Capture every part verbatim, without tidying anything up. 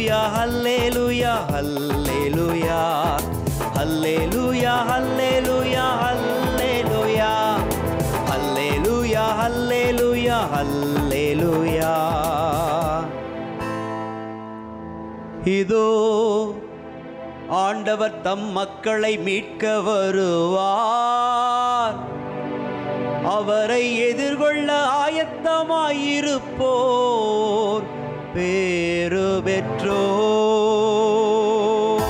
ஹல்லேலூயா ஹல்லேலூயா ஹல்லேலூயா ஹல்லேலூயா ஹல்லேலூயா ஹல்லேலூயா ஹல்லேலூயா ஹல்லேலூயா ஹல்லேலூயா. இதோ ஆண்டவர் தம் மக்களை மீட்க வருவார். அவரை எதிர்கொள்ள ஆயத்தமாயிருப்போர் பேறு பெற்றோர்.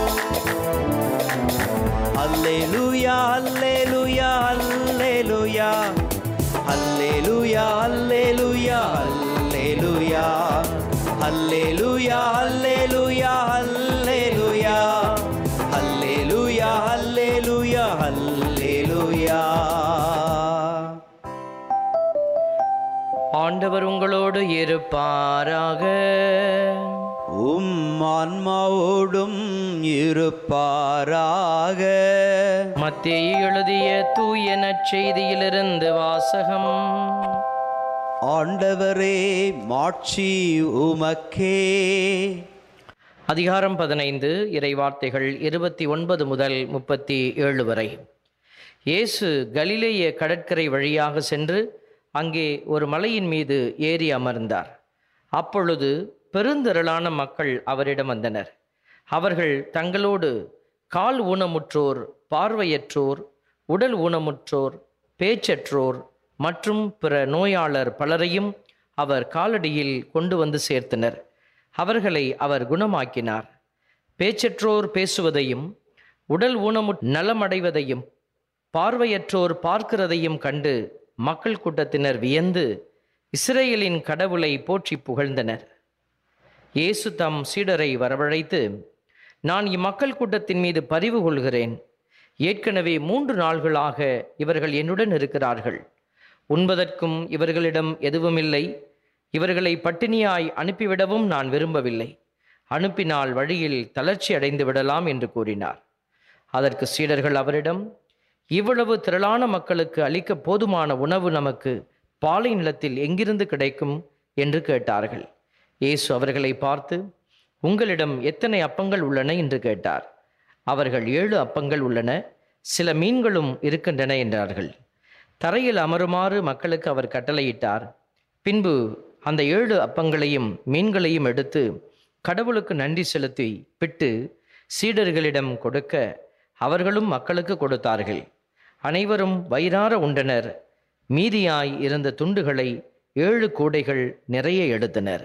அல்லேலூயா அல்லேலூயா அல்லேலூயா அல்லேலூயா அல்லேலூயா அல்லேலூயா அல்லேலூயா அல்லேலூயா அல்லேலூயா அல்லேலூயா அல்லேலூயா அல்லேலூயா. ஆண்டவர் உங்களோடு இருப்பாராக. உம் ஆன்மாவோடும் இருப்பாராக. மத்தேயு எழுதிய தூய நற்செய்தியிலிருந்து வாசகம். ஆண்டவரே மாட்சி உமக்கே. அதிகாரம் பதினைந்து, இறைவார்த்தைகள் இருபத்தி ஒன்பது முதல் முப்பத்தி ஏழு வரை. இயேசு கலிலேய கடற்கரை வழியாக சென்று அங்கே ஒரு மலையின் மீது ஏறி அமர்ந்தார். அப்பொழுது பெருந்திரளான மக்கள் அவரிடம் வந்தனர். அவர்கள் தங்களோடு கால் ஊனமுற்றோர், பார்வையற்றோர், உடல் ஊனமுற்றோர், பேச்சற்றோர் மற்றும் பிற நோயாளர் பலரையும் அவர் காலடியில் கொண்டு வந்து சேர்த்தனர். அவர்களை அவர் குணமாக்கினார். பேச்சற்றோர் பேசுவதையும், உடல் ஊனமு நலமடைவதையும், பார்வையற்றோர் பார்க்கிறதையும் கண்டு மக்கள் கூட்டத்தினர் வியந்து இஸ்ரேலின் கடவுளை போற்றி புகழ்ந்தனர். இயேசு தம் சீடரை வரவழைத்து, நான் இம்மக்கள் கூட்டத்தின் மீது பரிவு கொள்கிறேன். ஏற்கனவே மூன்று நாள்களாக இவர்கள் என்னுடன் இருக்கிறார்கள். உண்பதற்கும் இவர்களிடம் எதுவுமில்லை. இவர்களை பட்டினியாய் அனுப்பிவிடவும் நான் விரும்பவில்லை. அனுப்பினால் வழியில் தளர்ச்சி அடைந்து விடலாம் என்று கூறினார். அதற்கு சீடர்கள் அவரிடம், இவ்வளவு திரளான மக்களுக்கு அளிக்க போதுமான உணவு நமக்கு பாலை நிலத்தில் எங்கிருந்து கிடைக்கும் என்று கேட்டார்கள். இயேசு அவர்களை பார்த்து, உங்களிடம் எத்தனை அப்பங்கள் உள்ளன என்று கேட்டார். அவர்கள், ஏழு அப்பங்கள் உள்ளன, சில மீன்களும் இருக்கின்றன என்றார்கள். தரையில் அமருமாறு மக்களுக்கு அவர் கட்டளையிட்டார். பின்பு அந்த ஏழு அப்பங்களையும் மீன்களையும் எடுத்து கடவுளுக்கு நன்றி செலுத்தி பிட்டு சீடர்களிடம் கொடுக்க அவர்களும் மக்களுக்கு கொடுத்தார்கள். அனைவரும் வயிறார உண்டனர். மீதியாய் இருந்த துண்டுகளை ஏழு கூடைகள் நிறைய எடுத்தனர்.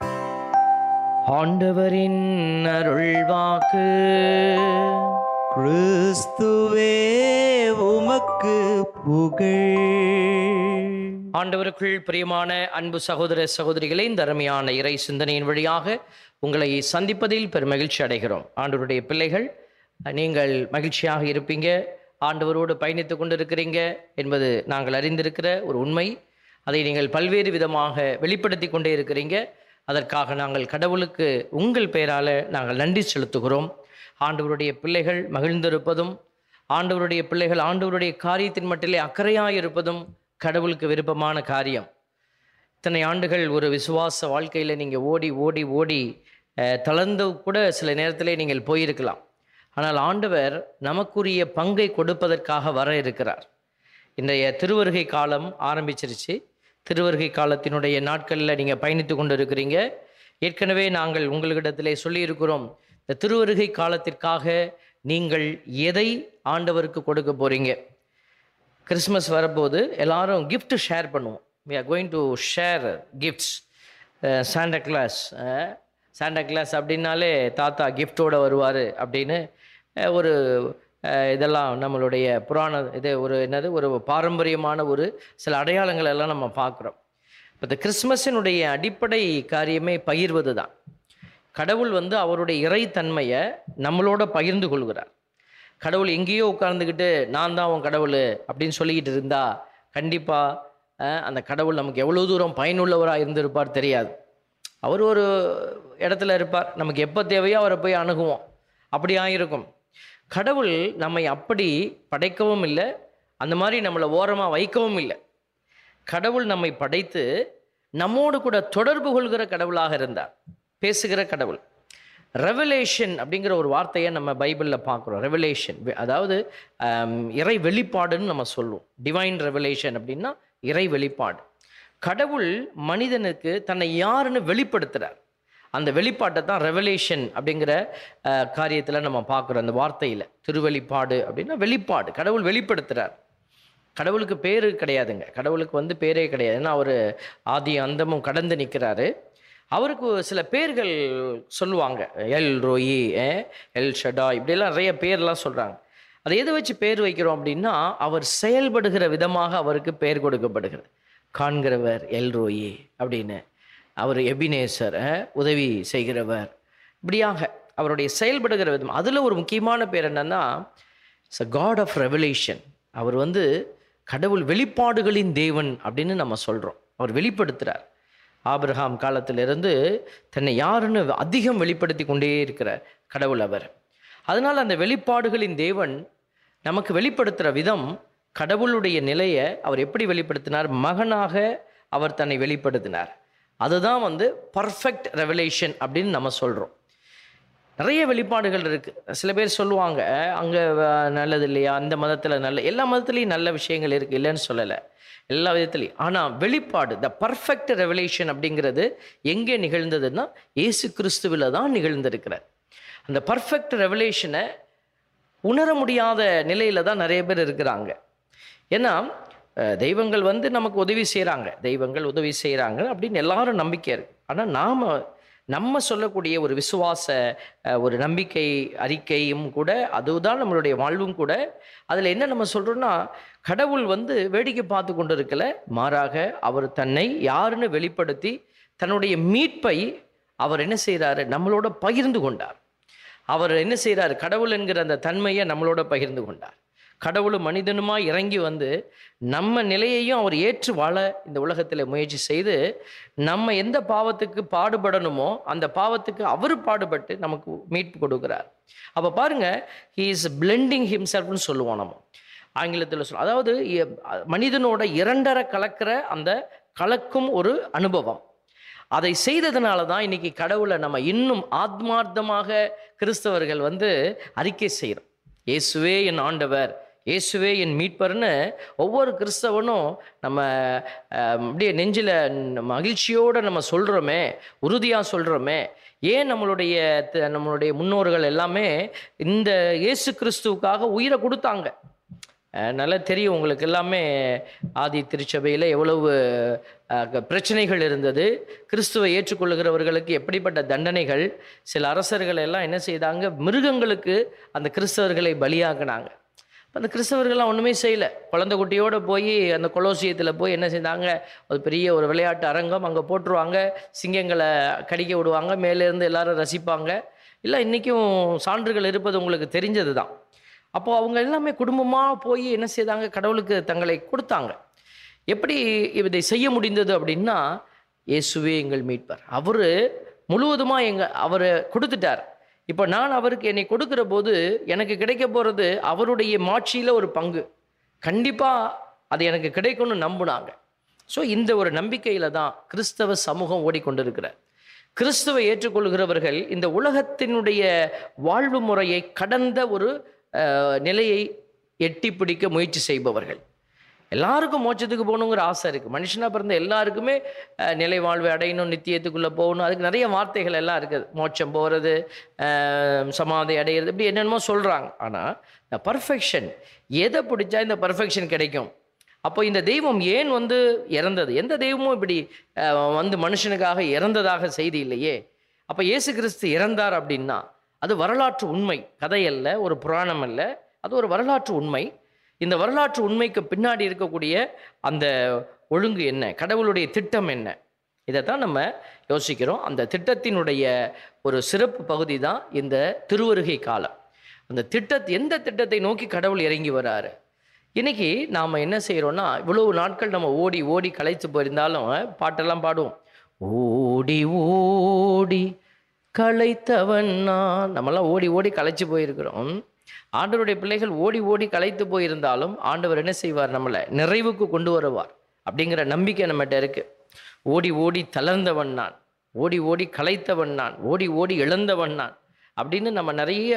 ஆண்டவரின் அருள்வாக்கு. கிறிஸ்துவே உமக்கு புகழ். ஆண்டவருக்குள் பிரியமான அன்பு சகோதர சகோதரிகளே, இந்த அருமையான இறை சிந்தனையின் வழியாக உங்களை சந்திப்பதில் பெரும் மகிழ்ச்சி அடைகிறோம். ஆண்டவருடைய பிள்ளைகள், நீங்கள் மகிழ்ச்சியாக இருப்பீங்க, ஆண்டவரோடு பயணித்து கொண்டிருக்கிறீங்க என்பது நாங்கள் அறிந்திருக்கிற ஒரு உண்மை. அதை நீங்கள் பல்வேறு விதமாக வெளிப்படுத்தி கொண்டே இருக்கிறீங்க. அதற்காக நாங்கள் கடவுளுக்கு உங்கள் பெயரால் நாங்கள் நன்றி செலுத்துகிறோம். ஆண்டவருடைய பிள்ளைகள் மகிழ்ந்திருப்பதும், ஆண்டவருடைய பிள்ளைகள் ஆண்டவருடைய காரியத்தின் மட்டிலே அக்கறையாக இருப்பதும் கடவுளுக்கு விருப்பமான காரியம். இத்தனை ஆண்டுகள் ஒரு விசுவாச வாழ்க்கையில் நீங்கள் ஓடி ஓடி ஓடி தளர்ந்து கூட சில நேரத்திலே நீங்கள் போயிருக்கலாம். ஆனால் ஆண்டவர் நமக்குரிய பங்கை கொடுப்பதற்காக வர இருக்கிறார். இன்றைய திருவருகை காலம் ஆரம்பிச்சிருச்சு. திருவருகை காலத்தினுடைய நாட்களில் நீங்கள் பயணித்து கொண்டு இருக்கிறீங்க. ஏற்கனவே நாங்கள் உங்களிடத்திலே சொல்லியிருக்கிறோம், இந்த திருவருகை காலத்திற்காக நீங்கள் எதை ஆண்டவருக்கு கொடுக்க போகிறீங்க. கிறிஸ்மஸ் வரப்போது எல்லாரும் கிஃப்ட் ஷேர் பண்ணுவோம். we are going to share gifts. Santa Claus Santa Claus அப்படின்னாலே தாத்தா கிஃப்டோடு வருவார் அப்படின்னு ஒரு இதெல்லாம் நம்மளுடைய புராண இது ஒரு என்னது ஒரு பாரம்பரியமான ஒரு சில அடையாளங்கள் எல்லாம் நம்ம பார்க்குறோம். இப்போ இந்த கிறிஸ்மஸினுடைய அடிப்படை காரியமே பகிர்வது தான். கடவுள் வந்து அவருடைய இறைத்தன்மையை நம்மளோட பகிர்ந்து கொள்கிறார். கடவுள் எங்கேயோ உட்கார்ந்துக்கிட்டு நான் தான் உன் கடவுள் அப்படின்னு சொல்லிக்கிட்டு இருந்தா கண்டிப்பாக அந்த கடவுள் நமக்கு எவ்வளோ தூரம் பயனுள்ளவராக இருந்திருப்பார் தெரியாது. அவர் ஒரு இடத்துல இருப்பார், நமக்கு எப்போ தேவையோ அவரை போய் அணுகுவோம். அப்படி ஆகிருக்கும். கடவுள் நம்மை அப்படி படைக்கவும் இல்லை, அந்த மாதிரி நம்மளை ஓரமாக வைக்கவும் இல்லை. கடவுள் நம்மை படைத்து நம்மோடு கூட தொடர்பு கொள்கிற கடவுளாக இருந்தார், பேசுகிற கடவுள். ரெவலேஷன் அப்படிங்கிற ஒரு வார்த்தையை நம்ம பைபிளில் பார்க்குறோம். ரெவலேஷன் அதாவது ஆம், இறை வெளிப்பாடுன்னு நம்ம சொல்லுவோம். டிவைன் ரெவலேஷன் அப்படின்னா இறை வெளிப்பாடு. கடவுள் மனிதனுக்கு தன்னை யாருன்னு வெளிப்படுத்துகிறார். அந்த வெளிப்பாட்டை தான் ரெவலேஷன் அப்படிங்கிற காரியத்தில் நம்ம பார்க்குறோம். அந்த வார்த்தையில் திருவெளிப்பாடு அப்படின்னா வெளிப்பாடு, கடவுள் வெளிப்படுத்துகிறார். கடவுளுக்கு பேர் கிடையாதுங்க, கடவுளுக்கு வந்து பேரே கிடையாது. ஏன்னா அவர் ஆதி அந்தமும் கடந்து நிற்கிறாரு. அவருக்கு சில பேர்கள் சொல்லுவாங்க, எல் ரோயி, எல் ஷடா, இப்படியெல்லாம் நிறைய பேர்லாம் சொல்கிறாங்க. அதை எதை வச்சு பேர் வைக்கிறோம் அப்படின்னா அவர் செயல்படுகிற விதமாக அவருக்கு பேர் கொடுக்கப்படுகிறது. காண்கிறவர் எல் ரோயி அப்படின்னு, அவர் எபினேசர், உதவி செய்கிறவர், இப்படியாக அவருடைய செயல்படுகிற விதம். அதில் ஒரு முக்கியமான பேர் என்னன்னா it's a god of revelation. அவர் வந்து கடவுள் வெளிப்பாடுகளின் தேவன் அப்படின்னு நம்ம சொல்கிறோம். அவர் வெளிப்படுத்துகிறார். ஆபிரகாம் காலத்திலிருந்து தன்னை யாருன்னு அதிகம் வெளிப்படுத்தி கொண்டே இருக்கிற கடவுள் அவர். அதனால் அந்த வெளிப்பாடுகளின் தேவன் நமக்கு வெளிப்படுத்துகிற விதம், கடவுளுடைய நிலையை அவர் எப்படி வெளிப்படுத்தினார், மகனாக அவர் தன்னை வெளிப்படுத்தினார். அதுதான் வந்து பர்ஃபெக்ட் ரெவலேஷன் அப்படின்னு நம்ம சொல்கிறோம். நிறைய வெளிப்பாடுகள் இருக்குது. சில பேர் சொல்லுவாங்க அங்கே நல்லது இல்லையா, அந்த மதத்தில் நல்ல, எல்லா மதத்துலேயும் நல்ல விஷயங்கள் இருக்குது, இல்லைன்னு சொல்லலை, எல்லா விதத்துலையும். ஆனால் வெளிப்பாடு, த பர்ஃபெக்ட் ரெவலேஷன் அப்படிங்கிறது எங்கே நிகழ்ந்ததுன்னா இயேசு கிறிஸ்துவில் தான் நிகழ்ந்திருக்கிறார். அந்த பர்ஃபெக்ட் ரெவலேஷனை உணர முடியாத நிலையில் தான் நிறைய பேர் இருக்கிறாங்க. ஏன்னா தெய்வங்கள் வந்து நமக்கு உதவி செய்கிறாங்க, தெய்வங்கள் உதவி செய்கிறாங்க அப்படின்னு எல்லாரும் நம்பிக்கை இருக்குது. ஆனால் நாம் நம்ம சொல்லக்கூடிய ஒரு விசுவாச ஒரு நம்பிக்கை அறிக்கையும் கூட, அதுதான் நம்மளுடைய வாழ்வும் கூட. அதில் என்ன நம்ம சொல்கிறோன்னா, கடவுள் வந்து வேடிக்கை பார்த்து கொண்டு இருக்கல, மாறாக அவர் தன்னை யாருன்னு வெளிப்படுத்தி தன்னுடைய மீட்பை அவர் என்ன செய்கிறாரு, நம்மளோட பகிர்ந்து கொண்டார். அவர் என்ன செய்கிறார், கடவுள் என்கிற அந்த தன்மையை நம்மளோட பகிர்ந்து கொண்டார். கடவுளும் மனிதனுமாய் இறங்கி வந்து நம்ம நிலையையும் அவர் ஏற்று வாழ இந்த உலகத்தில் முயற்சி செய்து, நம்ம எந்த பாவத்துக்கு பாடுபடணுமோ அந்த பாவத்துக்கு அவர் பாடுபட்டு நமக்கு மீட்பு கொடுக்குறார். அப்போ பாருங்க, ஹீ இஸ் பிளெண்டிங் ஹிம்செல்ஃப்னு சொல்லுவோம் நம்ம ஆங்கிலத்தில் சொல்லுவோம். அதாவது மனிதனோட இரண்டரை கலக்கிற அந்த கலக்கும் ஒரு அனுபவம். அதை செய்ததுனால தான் இன்னைக்கு கடவுளை நம்ம இன்னும் ஆத்மார்த்தமாக கிறிஸ்தவர்கள் வந்து அறிக்கை செய்கிறோம். இயேசுவே என் ஆண்டவர், இயேசுவே என் மீட்பர்னு ஒவ்வொரு கிறிஸ்தவனும் நம்ம அப்படியே நெஞ்சில் மகிழ்ச்சியோடு நம்ம சொல்கிறோமே, உறுதியாக சொல்கிறோமே. ஏன் நம்மளுடைய நம்மளுடைய முன்னோர்கள் எல்லாமே இந்த இயேசு கிறிஸ்துவுக்காக உயிரை கொடுத்தாங்க. நல்லா தெரியும் உங்களுக்கு எல்லாமே, ஆதி திருச்சபையில் எவ்வளவு பிரச்சனைகள் இருந்தது, கிறிஸ்துவை ஏற்றுக்கொள்ளுகிறவர்களுக்கு எப்படிப்பட்ட தண்டனைகள். சில அரசர்கள் எல்லாம் என்ன செய்தாங்க, மிருகங்களுக்கு அந்த கிறிஸ்தவர்களை பலியாக்குனாங்க. அந்த கிறிஸ்தவர்கள்லாம் ஒன்றுமே செய்யலை. குழந்தை குட்டியோடு போய் அந்த கொலோசியத்தில் போய் என்ன செய்தாங்க, ஒரு பெரிய ஒரு விளையாட்டு அரங்கம் அங்கே போட்டுருவாங்க, சிங்கங்களை கடிக்க விடுவாங்க, மேலேருந்து எல்லாரும் ரசிப்பாங்க. இல்லை இன்றைக்கும் சான்றுகள் இருப்பது உங்களுக்கு தெரிஞ்சது தான். அப்போது அவங்க எல்லாமே குடும்பமாக போய் என்ன செய்தாங்க, கடவுளுக்கு தங்களை கொடுத்தாங்க. எப்படி இதை செய்ய முடிந்தது அப்படின்னா, இயேசுவே எங்கள் மீட்பர், அவர் முழுவதுமாக எங்கள் அவர் கொடுத்துட்டார். இப்போ நான் அவருக்கு என்னை கொடுக்குற போது எனக்கு கிடைக்க போகிறது அவருடைய மாட்சியில் ஒரு பங்கு, கண்டிப்பாக அது எனக்கு கிடைக்கும்னு நம்பினாங்க. ஸோ இந்த ஒரு நம்பிக்கையில் தான் கிறிஸ்தவ சமூகம் ஓடிக்கொண்டிருக்கிறார். கிறிஸ்துவை ஏற்றுக்கொள்கிறவர்கள் இந்த உலகத்தினுடைய வாழ்வு முறையை கடந்த ஒரு நிலையை எட்டி பிடிக்க முயற்சி செய்பவர்கள். எல்லாருக்கும் மோட்சத்துக்கு போகணுங்கிற ஆசை இருக்குது. மனுஷனாக பிறந்த எல்லாருக்குமே நிலை வாழ்வை அடையணும், நித்தியத்துக்குள்ளே போகணும், அதுக்கு நிறைய வார்த்தைகள் எல்லாம் இருக்குது. மோட்சம் போகிறது, சமாதி அடைகிறது, இப்படி என்னென்னமோ சொல்கிறாங்க. ஆனால் இந்த பர்ஃபெக்ஷன் எதை பிடிச்சா இந்த பர்ஃபெக்ஷன் கிடைக்கும்? அப்போ இந்த தெய்வம் ஏன் வந்து இறந்தது? எந்த தெய்வமும் இப்படி வந்து மனுஷனுக்காக இறந்ததாக செய்தி இல்லையே. அப்போ இயேசு கிறிஸ்து இறந்தார் அப்படின்னா அது வரலாற்று உண்மை, கதையல்ல, ஒரு புராணம் அல்ல, அது ஒரு வரலாற்று உண்மை. இந்த வரலாற்று உண்மைக்கு பின்னாடி இருக்கக்கூடிய அந்த ஒழுங்கு என்ன, கடவுளுடைய திட்டம் என்ன, இதைத்தான் நம்ம யோசிக்கிறோம். அந்த திட்டத்தினுடைய ஒரு சிறப்பு பகுதி தான் இந்த திருவருகை காலம். அந்த திட்டத்தை, எந்த திட்டத்தை நோக்கி கடவுள் இறங்கி வராரு. இன்னைக்கு நாம் என்ன செய்கிறோன்னா, இவ்வளவு நாட்கள் நம்ம ஓடி ஓடி களைத்து போயிருந்தாலும் பாட்டெல்லாம் பாடுவோம், ஓடி ஓடி களைத்தவன் நான். நம்மெல்லாம் ஓடி ஓடி களைச்சு போயிருக்கிறோம். ஆண்டவருடைய பிள்ளைகள் ஓடி ஓடி களைத்து போயிருந்தாலும் ஆண்டவர் என்ன செய்வார், நம்மளை நிறைவுக்கு கொண்டு வருவார் அப்படிங்கிற நம்பிக்கை நம்மகிட்ட இருக்கு. ஓடி ஓடி தளர்ந்தவன் நான், ஓடி ஓடி களைத்தவன் நான், ஓடி ஓடி இழந்தவன் நான் அப்படின்னு நம்ம நிறைய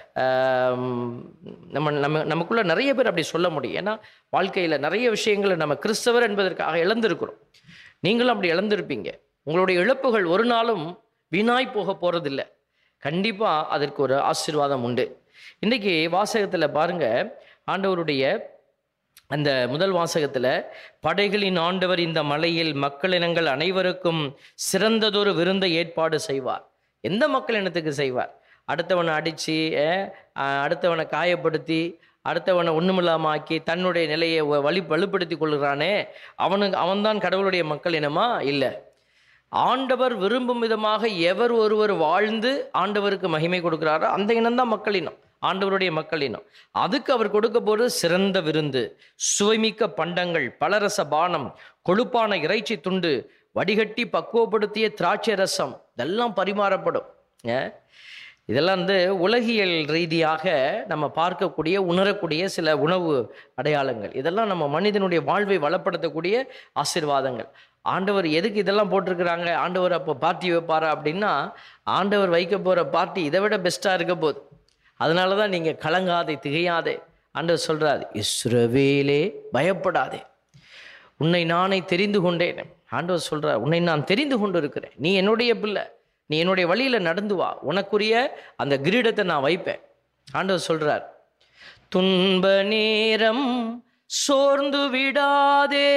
நம்ம நம்ம நமக்குள்ள நிறைய பேர் அப்படி சொல்ல முடியும். ஏன்னா வாழ்க்கையில் நிறைய விஷயங்களை நம்ம கிறிஸ்தவர் என்பதற்காக இழந்திருக்கிறோம். நீங்களும் அப்படி இழந்திருப்பீங்க. உங்களுடைய இழப்புகள் ஒரு நாளும் வீணாய் போக போகிறதில்லை. கண்டிப்பாக அதற்கு ஒரு ஆசீர்வாதம் உண்டு. இன்றைக்கி வாசகத்தில் பாருங்கள், ஆண்டவருடைய அந்த முதல் வாசகத்தில், படைகளின் ஆண்டவர் இந்த மலையில் மக்களினங்கள் அனைவருக்கும் சிறந்ததொரு விருந்தை ஏற்பாடு செய்வார். எந்த மக்கள் இனத்துக்கு செய்வார்? அடுத்தவனை அடித்து, அடுத்தவனை காயப்படுத்தி, அடுத்தவனை ஒன்றுமில்லாமல் ஆக்கி தன்னுடைய நிலையை வலி வலுப்படுத்தி கொள்கிறானே, அவனுக்கு அவன்தான் கடவுளுடைய மக்கள் இனமா? இல்லை. ஆண்டவர் விரும்பும் விதமாக எவர் ஒருவர் வாழ்ந்து ஆண்டவருக்கு மகிமை கொடுக்கிறாரோ அந்த இனம்தான் மக்களினம், ஆண்டவருடைய மக்களினம். அதுக்கு அவர் கொடுக்க போகிறது சிறந்த விருந்து, சுவைமிக்க பண்டங்கள், பலரச பானம், கொழுப்பான இறைச்சி துண்டு, வடிகட்டி பக்குவப்படுத்திய திராட்சை ரசம், இதெல்லாம் பரிமாறப்படும். இதெல்லாம் வந்து உலகியல் ரீதியாக நம்ம பார்க்கக்கூடிய உணரக்கூடிய சில உணவு அடையாளங்கள். இதெல்லாம் நம்ம மனிதனுடைய வாழ்வை வளப்படுத்தக்கூடிய ஆசீர்வாதங்கள். ஆண்டவர் எதுக்கு இதெல்லாம் போட்டிருக்கிறாங்க? ஆண்டவர் அப்போ பார்ட்டி வைப்பாரா அப்படின்னா, ஆண்டவர் வைக்க போகிற பார்ட்டி இதை விட பெஸ்ட்டாக இருக்க போகுது. அதனால தான் நீங்கள் கலங்காதே, திகையாதே. ஆண்டவர் சொல்கிறார், இஸ்ரவேலே பயப்படாதே, உன்னை நானே தெரிந்து கொண்டேன். ஆண்டவர் சொல்கிறார், உன்னை நான் தெரிந்து கொண்டு இருக்கிறேன், நீ என்னுடைய பிள்ளை, நீ என்னுடைய வழியில் நடந்து வா, உனக்குரிய அந்த கிரீடத்தை நான் வைப்பேன். ஆண்டவர் சொல்கிறார், துன்ப நேரம் சோர்ந்து விடாதே,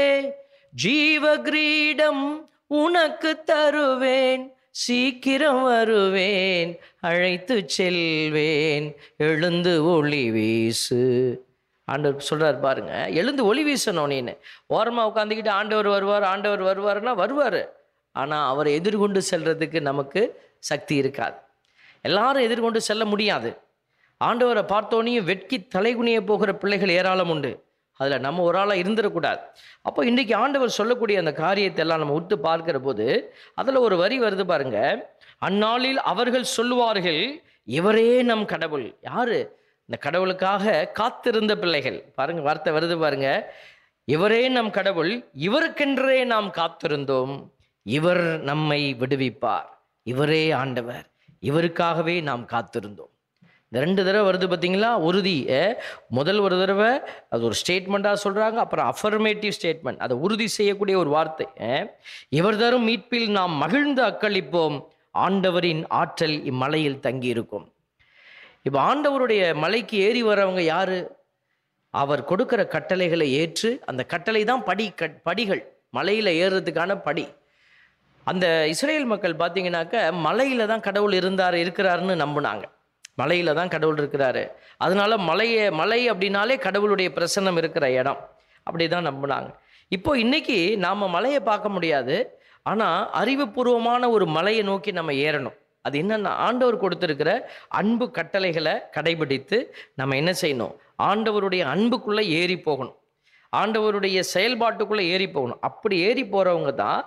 ஜீவ கிரீடம் உனக்கு தருவேன், சீக்கிரம் வருவேன், அழைத்து செல்வேன், எழுந்து ஒளி வீசு. ஆண்டவர் சொல்கிறார் பாருங்க, எழுந்து ஒளி வீசணும். நீன்னு ஓரமாக உட்காந்துக்கிட்டு ஆண்டவர் வருவார் ஆண்டவர் வருவார்னா வருவார், ஆனால் அவரை எதிர்கொண்டு செல்றதுக்கு நமக்கு சக்தி இருக்காது. எல்லாரும் எதிர்கொண்டு செல்ல முடியாது. ஆண்டவரை பார்த்தோனையும் வெட்கி தலைகுனிய போகிற பிள்ளைகள் ஏராளம் உண்டு. அதில் நம்ம ஒரு ஆளாக இருந்துடக்கூடாது. அப்போ இன்றைக்கி ஆண்டவர் சொல்லக்கூடிய அந்த காரியத்தை எல்லாம் நம்ம உத்து பார்க்கிற போது அதில் ஒரு வரி வருது பாருங்க, அந்நாளில் அவர்கள் சொல்லுவார்கள், இவரே நம் கடவுள். யாரு? இந்த கடவுளுக்காக காத்திருந்த பிள்ளைகள். பாருங்க, வார்த்தை வருது பாருங்க, இவரே நம் கடவுள், இவருக்கென்றே நாம் காத்திருந்தோம், இவர் நம்மை விடுவிப்பார், இவரே ஆண்டவர், இவருக்காகவே நாம் காத்திருந்தோம். இந்த ரெண்டு தடவை வருது பார்த்தீங்களா உறுதி. முதல் ஒரு தடவை அது ஒரு ஸ்டேட்மெண்ட்டாக சொல்கிறாங்க, அப்புறம் அஃபர்மேட்டிவ் ஸ்டேட்மெண்ட், அதை உறுதி செய்யக்கூடிய ஒரு வார்த்தை. இவர் தரும் மீட்பில் நாம் மகிழ்ந்து அக்களிப்போம், ஆண்டவரின் ஆற்றல் இம்மலையில் தங்கி இருக்கும். இப்போ ஆண்டவருடைய மலைக்கு ஏறி வரவங்க யாரு? அவர் கொடுக்கிற கட்டளைகளை ஏற்று, அந்த கட்டளை தான் படி படிகள், மலையில் ஏறுறதுக்கான படி. அந்த இஸ்ரேல் மக்கள் பார்த்தீங்கன்னாக்க மலையில் தான் கடவுள் இருந்தார் இருக்கிறாருன்னு நம்பினாங்க. மலையில் தான் கடவுள் இருக்கிறாரு, அதனால மலையை மலை அப்படின்னாலே கடவுளுடைய பிரசன்னம் இருக்கிற இடம், அப்படி தான் நம்பினாங்க. இப்போ இன்னைக்கு நாம் மலையை பார்க்க முடியாது, ஆனால் அறிவுபூர்வமான ஒரு மலையை நோக்கி நம்ம ஏறணும். அது என்னென்னா, ஆண்டவர் கொடுத்துருக்கிற அன்பு கட்டளைகளை கடைபிடித்து நம்ம என்ன செய்யணும்? ஆண்டவருடைய அன்புக்குள்ளே ஏறி போகணும், ஆண்டவருடைய செயல்பாட்டுக்குள்ளே ஏறி போகணும். அப்படி ஏறி போகிறவங்க தான்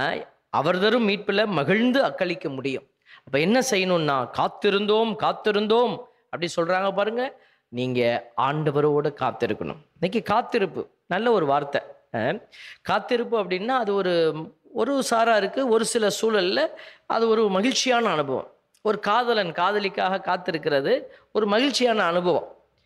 அவர் தரும் மீட்பில் மகிழ்ந்து அக்களிக்க முடியும். அப்போ என்ன செய்யணும்னா, காத்திருந்தோம் காத்திருந்தோம் அப்படி சொல்கிறாங்க பாருங்க, நீங்கள் ஆண்டவரோடு காத்திருக்கணும். இன்னைக்கு காத்திருப்பு நல்ல ஒரு வார்த்தை. காத்திருப்பு அப்படின்னா அது ஒரு ஒரு சாரா இருக்குது, ஒரு சில சூழலில் அது ஒரு மகிழ்ச்சியான அனுபவம். ஒரு காதலன் காதலிக்காக காத்திருக்கிறது ஒரு மகிழ்ச்சியான அனுபவம்.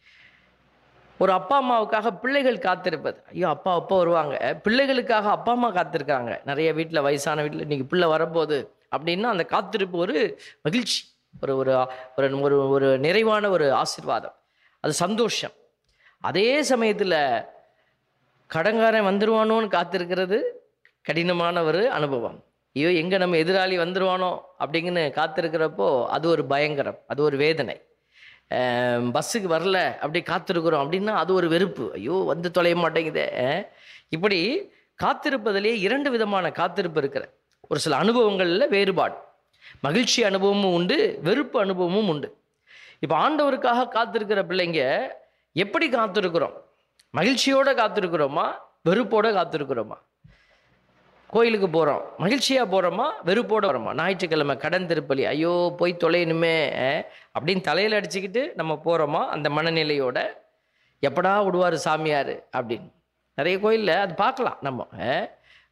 ஒரு அப்பா அம்மாவுக்காக பிள்ளைகள் காத்திருப்பது, ஐயோ அப்பா அப்பா வருவாங்க, பிள்ளைகளுக்காக அப்பா அம்மா காத்திருக்காங்க. நிறைய வீட்டில், வயசான வீட்டில் இன்றைக்கி பிள்ளை வரப்போகுது அப்படின்னா அந்த காத்திருப்பு ஒரு மகிழ்ச்சி, ஒரு ஒரு ஒரு ஒரு நிறைவான ஒரு ஆசீர்வாதம், அது சந்தோஷம். அதே சமயத்தில் கடங்காரன் வந்துடுவானோன்னு காத்திருக்கிறது கடினமான ஒரு அனுபவம். ஐயோ எங்கே நம்ம எதிராளி வந்துடுவானோ அப்படிங்கன்னு காத்திருக்கிறப்போ அது ஒரு பயங்கரம், அது ஒரு வேதனை. பஸ்ஸுக்கு வரல அப்படி காத்திருக்கிறோம் அப்படின்னா அது ஒரு வெறுப்பு, ஐயோ வந்து தொலைய மாட்டேங்குதே. இப்படி காத்திருப்பதிலேயே இரண்டு விதமான காத்திருப்பு இருக்கிற. ஒரு சில அனுபவங்களில் வேறுபாடு, மகிழ்ச்சி அனுபவமும் உண்டு, வெறுப்பு அனுபவமும் உண்டு. இப்போ ஆண்டவருக்காக காத்திருக்கிற பிள்ளைங்க எப்படி காத்திருக்கிறோம்? மகிழ்ச்சியோடு காத்திருக்கிறோமா, வெறுப்போடு காத்திருக்கிறோமா? கோயிலுக்கு போகிறோம், மகிழ்ச்சியாக போகிறோமா, வெறுப்போடு வரோமா? ஞாயிற்றுக்கிழமை கடன் திருப்பலி, ஐயோ போய் தொலையணுமே அப்படின்னு தலையில் அடிச்சுக்கிட்டு நம்ம போகிறோமா அந்த மனநிலையோட, எப்படா விடுவார் சாமியார் அப்படின்னு? நிறைய கோயிலில் அது பார்க்கலாம் நம்ம.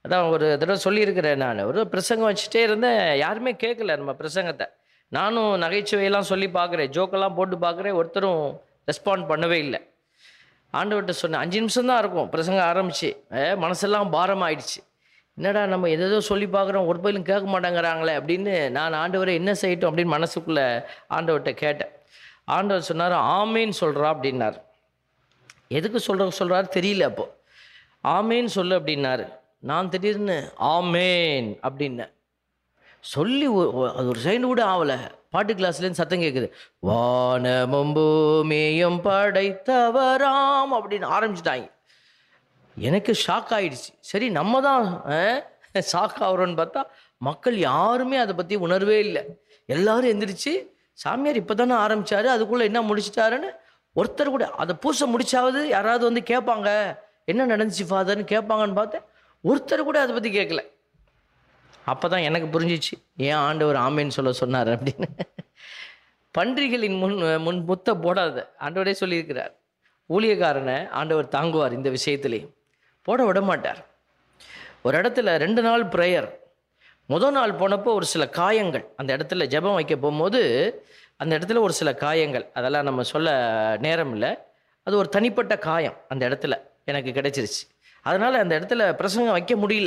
அதான் ஒரு தடவை சொல்லியிருக்கிறேன் நான். ஒரு பிரசங்கம் வச்சுட்டே இருந்தேன், யாருமே கேட்கல நம்ம பிரசங்கத்தை. நானும் நகைச்சுவையெல்லாம் சொல்லி பார்க்குறேன், ஜோக்கெல்லாம் போட்டு பார்க்குறேன், ஒருத்தரும் ரெஸ்பாண்ட் பண்ணவே இல்லை. ஆண்டவர்கிட்ட சொன்னேன், அஞ்சு நிமிஷம் தான் இருக்கும் பிரசங்கம் ஆரம்பிச்சு, மனசெல்லாம் பாரம் ஆயிடுச்சு. என்னடா நம்ம எதோ சொல்லி பார்க்குறோம், ஒரு பயிலும் கேட்க மாட்டேங்கிறாங்களே அப்படின்னு நான் ஆண்டவரை என்ன செய்யட்டும் அப்படின்னு மனசுக்குள்ளே ஆண்டவர்கிட்ட கேட்டேன். ஆண்டவர் சொன்னார், ஆமேன்னு சொல்கிறா அப்படின்னார். எதுக்கு சொல்கிற சொல்கிறாரு தெரியல. அப்போது ஆமேன்னு சொல்லு அப்படின்னாரு. நான் திடீர்னு ஆமேன் அப்படின்னேன். சொல்லி அது ஒரு செகண்ட் கூட ஆகலை, பாட்டு கிளாஸ்லேருந்து சத்தம் கேட்குது, வானமும் பூமியும் படைத்தவராம் அப்படின்னு ஆரம்பிச்சிட்டாங்க. எனக்கு ஷாக் ஆகிடுச்சு. சரி நம்ம தான் ஷாக் ஆகிறோன்னு பார்த்தா மக்கள் யாருமே அதை பற்றி உணர்வே இல்லை. எல்லோரும் எந்திரிச்சு, சாமியார் இப்போ தானே ஆரம்பித்தார், அதுக்குள்ளே என்ன முடிச்சிட்டாருன்னு ஒருத்தர் கூட அதை பூசை முடிச்சாவது யாராவது வந்து கேட்பாங்க, என்ன நடந்துச்சு ஃபாதர்னு கேட்பாங்கன்னு பார்த்தேன். ஒருத்தர் கூட அதை பற்றி கேட்கல. அப்போ தான் எனக்கு புரிஞ்சிச்சு ஏன் ஆண்டவர் ஆமேன்னு சொல்ல சொன்னார் அப்படின்னு. பன்றிகளின் முன் முன் முத்த போடாத ஆண்டவரே சொல்லியிருக்கிறார். ஊழியக்காரனை ஆண்டவர் தாங்குவார், இந்த விஷயத்துலேயும் போட விட மாட்டார். ஒரு இடத்துல ரெண்டு நாள் ப்ரேயர். முதல் நாள் போனப்போ ஒரு சில காயங்கள், அந்த இடத்துல ஜெபம் வைக்க போகும்போது அந்த இடத்துல ஒரு சில காயங்கள், அதெல்லாம் நம்ம சொல்ல நேரம் இல்லை. அது ஒரு தனிப்பட்ட காயம் அந்த இடத்துல எனக்கு கிடைச்சிருச்சு. அதனால் அந்த இடத்துல பிரசங்கம் வைக்க முடியல.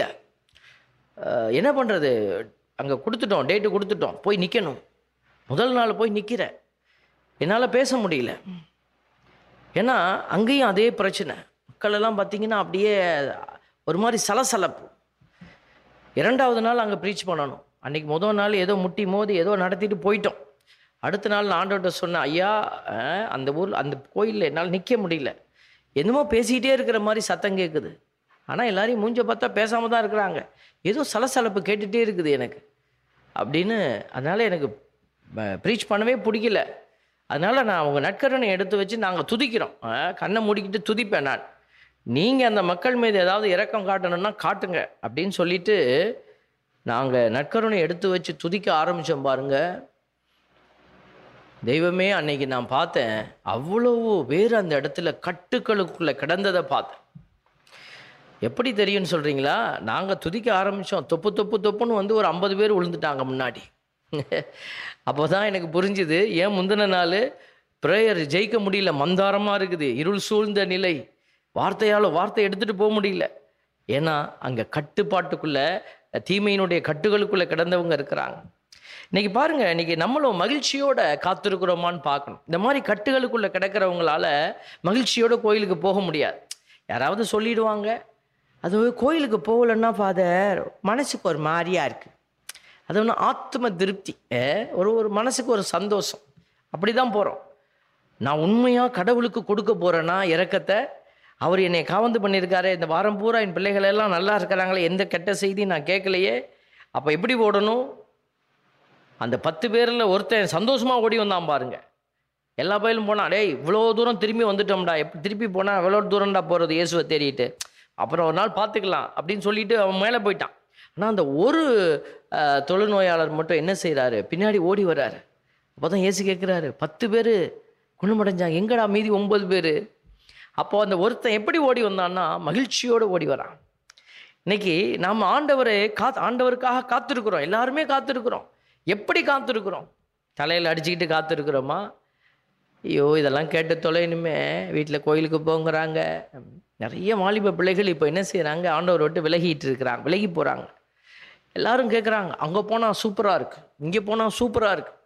என்ன பண்ணுறது, அங்கே கொடுத்துட்டோம், டேட்டு கொடுத்துட்டோம், போய் நிற்கணும். முதல் நாள் போய் நிற்கிறேன், என்னால் பேச முடியல. ஏன்னா அங்கேயும் அதே பிரச்சனை, மக்களெல்லாம் பார்த்திங்கன்னா அப்படியே ஒரு மாதிரி சலசலப்பு. இரண்டாவது நாள் அங்கே ப்ரீச் பண்ணணும். அன்றைக்கி முதல் நாள் ஏதோ முட்டி மோதி ஏதோ நடத்திட்டு போயிட்டோம். அடுத்த நாள் நான் ஆண்டவர்கிட்ட சொன்னேன், ஐயா அந்த ஊர் அந்த கோயிலில் என்னால் நிற்க முடியல, என்னமோ பேசிக்கிட்டே இருக்கிற மாதிரி சத்தம் கேட்குது, ஆனால் எல்லாரையும் மூஞ்ச பார்த்தா பேசாமல் தான் இருக்கிறாங்க, ஏதோ சலசலப்பு கேட்டுகிட்டே இருக்குது எனக்கு அப்படின்னு. அதனால் எனக்கு ப்ரீச் பண்ணவே பிடிக்கல. அதனால் நான் அவங்க நற்கருணை எடுத்து வச்சு நாங்கள் துதிக்கிறோம், கண்ணை மூடிக்கிட்டு துதிப்பேன் நான். நீங்கள் அந்த மக்கள் மீது ஏதாவது இரக்கம் காட்டணும்னா காட்டுங்க அப்படின்னு சொல்லிட்டு நாங்கள் நற்கருணை எடுத்து வச்சு துதிக்க ஆரம்பித்தோம் பாருங்க. தெய்வமே, அன்னைக்கு நான் பார்த்தேன், அவ்வளவு பேர் அந்த இடத்துல கட்டுக்களுக்குள்ளே கிடந்ததை பார்த்தேன். எப்படி தெரியும்னு சொல்கிறீங்களா? நாங்கள் துதிக்க ஆரம்பித்தோம், தொப்பு தொப்பு தொப்புன்னு வந்து ஒரு ஐம்பது பேர் விழுந்துட்டாங்க முன்னாடி. அப்போ தான் எனக்கு புரிஞ்சுது, ஏன் முந்தின நாள் ப்ரேயர் ஜெயிக்க முடியல, மந்தாரமாக இருக்குது, இருள் சூழ்ந்த நிலை, வார்த்தையால் வார்த்தை எடுத்துகிட்டு போக முடியல. ஏன்னா அங்கே கட்டுப்பாட்டுக்குள்ளே, தீமையினுடைய கட்டுகளுக்குள்ளே கிடந்தவங்க இருக்கிறாங்க. இன்றைக்கி பாருங்கள், இன்றைக்கி நம்மளும் மகிழ்ச்சியோடு காத்திருக்கிறோமான்னு பார்க்கணும். இந்த மாதிரி கட்டுகளுக்குள்ளே கிடக்கிறவங்களால மகிழ்ச்சியோடு கோயிலுக்கு போக முடியாது. யாராவது சொல்லிடுவாங்க, அது கோயிலுக்கு போகலன்னா ஃபாதர் மனசுக்கு ஒரு மாதிரியாக இருக்குது, அது ஒன்று ஆத்ம திருப்தி, ஒரு ஒரு மனசுக்கு ஒரு சந்தோஷம், அப்படி தான் போகிறோம். நான் உண்மையாக கடவுளுக்கு கொடுக்க போகிறேன்னா இரக்கத்தை, அவர் என்னை காவந்து பண்ணியிருக்காரு, இந்த வாரம் பூரா என் பிள்ளைகள் எல்லாம் நல்லா இருக்கிறாங்களே, எந்த கெட்ட செய்தி நான் கேட்கலையே, அப்போ எப்படி ஓடணும்? அந்த பத்து பேரில் ஒருத்தன் சந்தோஷமாக ஓடி வந்தான் பாருங்க. எல்லா பயிலும் போனால், டேய் இவ்வளோ தூரம் திரும்பி வந்துட்டோம்டா, எப்படி திருப்பி போனால் எவ்வளோ தூரம்டா போகிறது இயேசுவை தேடிட்டு, அப்புறம் ஒரு நாள் பார்த்துக்கலாம் அப்படின்னு சொல்லிட்டு அவன் மேலே போயிட்டான். ஆனால் அந்த ஒரு தொழுநோயாளர் மட்டும் என்ன செய்கிறாரு, பின்னாடி ஓடி வர்றாரு. அப்போ தான் இயேசு கேட்குறாரு, பத்து பேர் குணமடைஞ்சாங்க, எங்கடா மீதி ஒம்பது பேர்? அப்போது அந்த ஒருத்தன் எப்படி ஓடி வந்தான்னா மகிழ்ச்சியோடு ஓடி வரான். இன்னைக்கு நாம் ஆண்டவரை கா ஆண்டவருக்காக காத்திருக்கிறோம், எல்லாருமே காத்திருக்கிறோம். எப்படி காத்திருக்கிறோம்? தலையில் அடிச்சுக்கிட்டு காத்திருக்கிறோமா? ஐயோ இதெல்லாம் கேட்டு தொலைனுமே, வீட்டில் கோயிலுக்கு போங்கிறாங்க. நிறைய வாலிப பிள்ளைகள் இப்போ என்ன செய்கிறாங்க, ஆண்டவரை விட்டு விலகிட்டு இருக்கிறாங்க, விலகி போகிறாங்க. எல்லாரும் கேட்குறாங்க, அங்கே போனால் சூப்பராக இருக்குது, இங்கே போனால் சூப்பராக இருக்குது.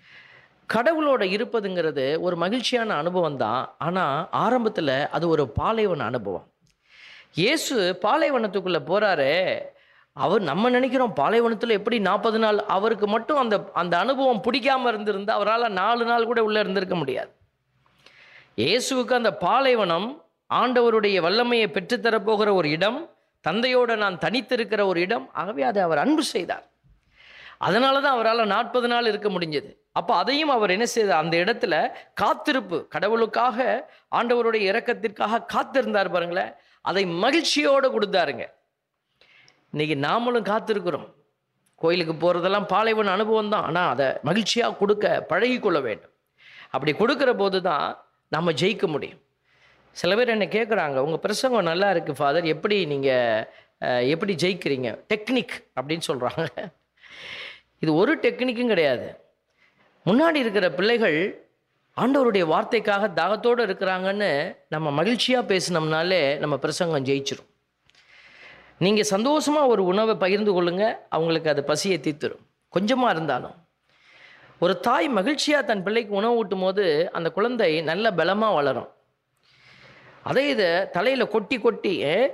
கடவுளோட இருப்பதுங்கிறது ஒரு மகிழ்ச்சியான அனுபவம் தான். ஆனால் ஆரம்பத்தில் அது ஒரு பாலைவன அனுபவம். இயேசு பாலைவனத்துக்குள்ளே போகிறாரு. அவர் நம்ம நினைக்கிறோம் பாலைவனத்தில் எப்படி நாற்பது நாள், அவருக்கு மட்டும் அந்த அந்த அனுபவம் பிடிக்காமல் இருந்திருந்தால் அவரால் நாலு நாள் கூட உள்ளே இருந்திருக்க முடியாது. இயேசுவுக்கு அந்த பாலைவனம் ஆண்டவருடைய வல்லமையை பெற்றுத்தரப்போகிற ஒரு இடம், தந்தையோடு நான் தனித்திருக்கிற ஒரு இடம். ஆகவே அதை அவர் அன்பு செய்தார். அதனால தான் அவரால் நாற்பது நாள் இருக்க முடிஞ்சது. அப்போ அதையும் அவர் என்ன செய்தார், அந்த இடத்துல காத்திருப்பு, கடவுளுக்காக ஆண்டவருடைய இரக்கத்திற்காக காத்திருந்தார் பாருங்களேன். அதை மகிழ்ச்சியோடு கொடுத்தாருங்க. இன்றைக்கி நாமளும் காத்திருக்கிறோம். கோயிலுக்கு போகிறதெல்லாம் பாலைவன அனுபவம் தான், ஆனால் அதை மகிழ்ச்சியாக கொடுக்க பழகி கொள்ள வேண்டும். அப்படி கொடுக்குற போது தான் நம்ம ஜெயிக்க முடியும். சில பேர் என்ன கேட்குறாங்க, உங்கள் பிரசங்கம் நல்லா இருக்குது ஃபாதர், எப்படி நீங்கள் எப்படி ஜெயிக்கிறீங்க, டெக்னிக் அப்படின்னு சொல்கிறாங்க. இது ஒரு டெக்னிக்கும் கிடையாது. முன்னாடி இருக்கிற பிள்ளைகள் ஆண்டவருடைய வார்த்தைக்காக தாகத்தோடு இருக்கிறாங்கன்னு நம்ம மகிழ்ச்சியாக பேசினோம்னாலே நம்ம பிரசங்கம் ஜெயிச்சிரும். நீங்கள் சந்தோஷமாக ஒரு உணவை பகிர்ந்து கொள்ளுங்க, அவங்களுக்கு அது பசியை தீர்த்துரும். கொஞ்சமாக இருந்தாலும் ஒரு தாய் மகிழ்ச்சியாக தன் பிள்ளைக்கு உணவு ஊட்டும் போது அந்த குழந்தை நல்ல பலமாக வளரும். அதே இதை தலையில் கொட்டி கொட்டி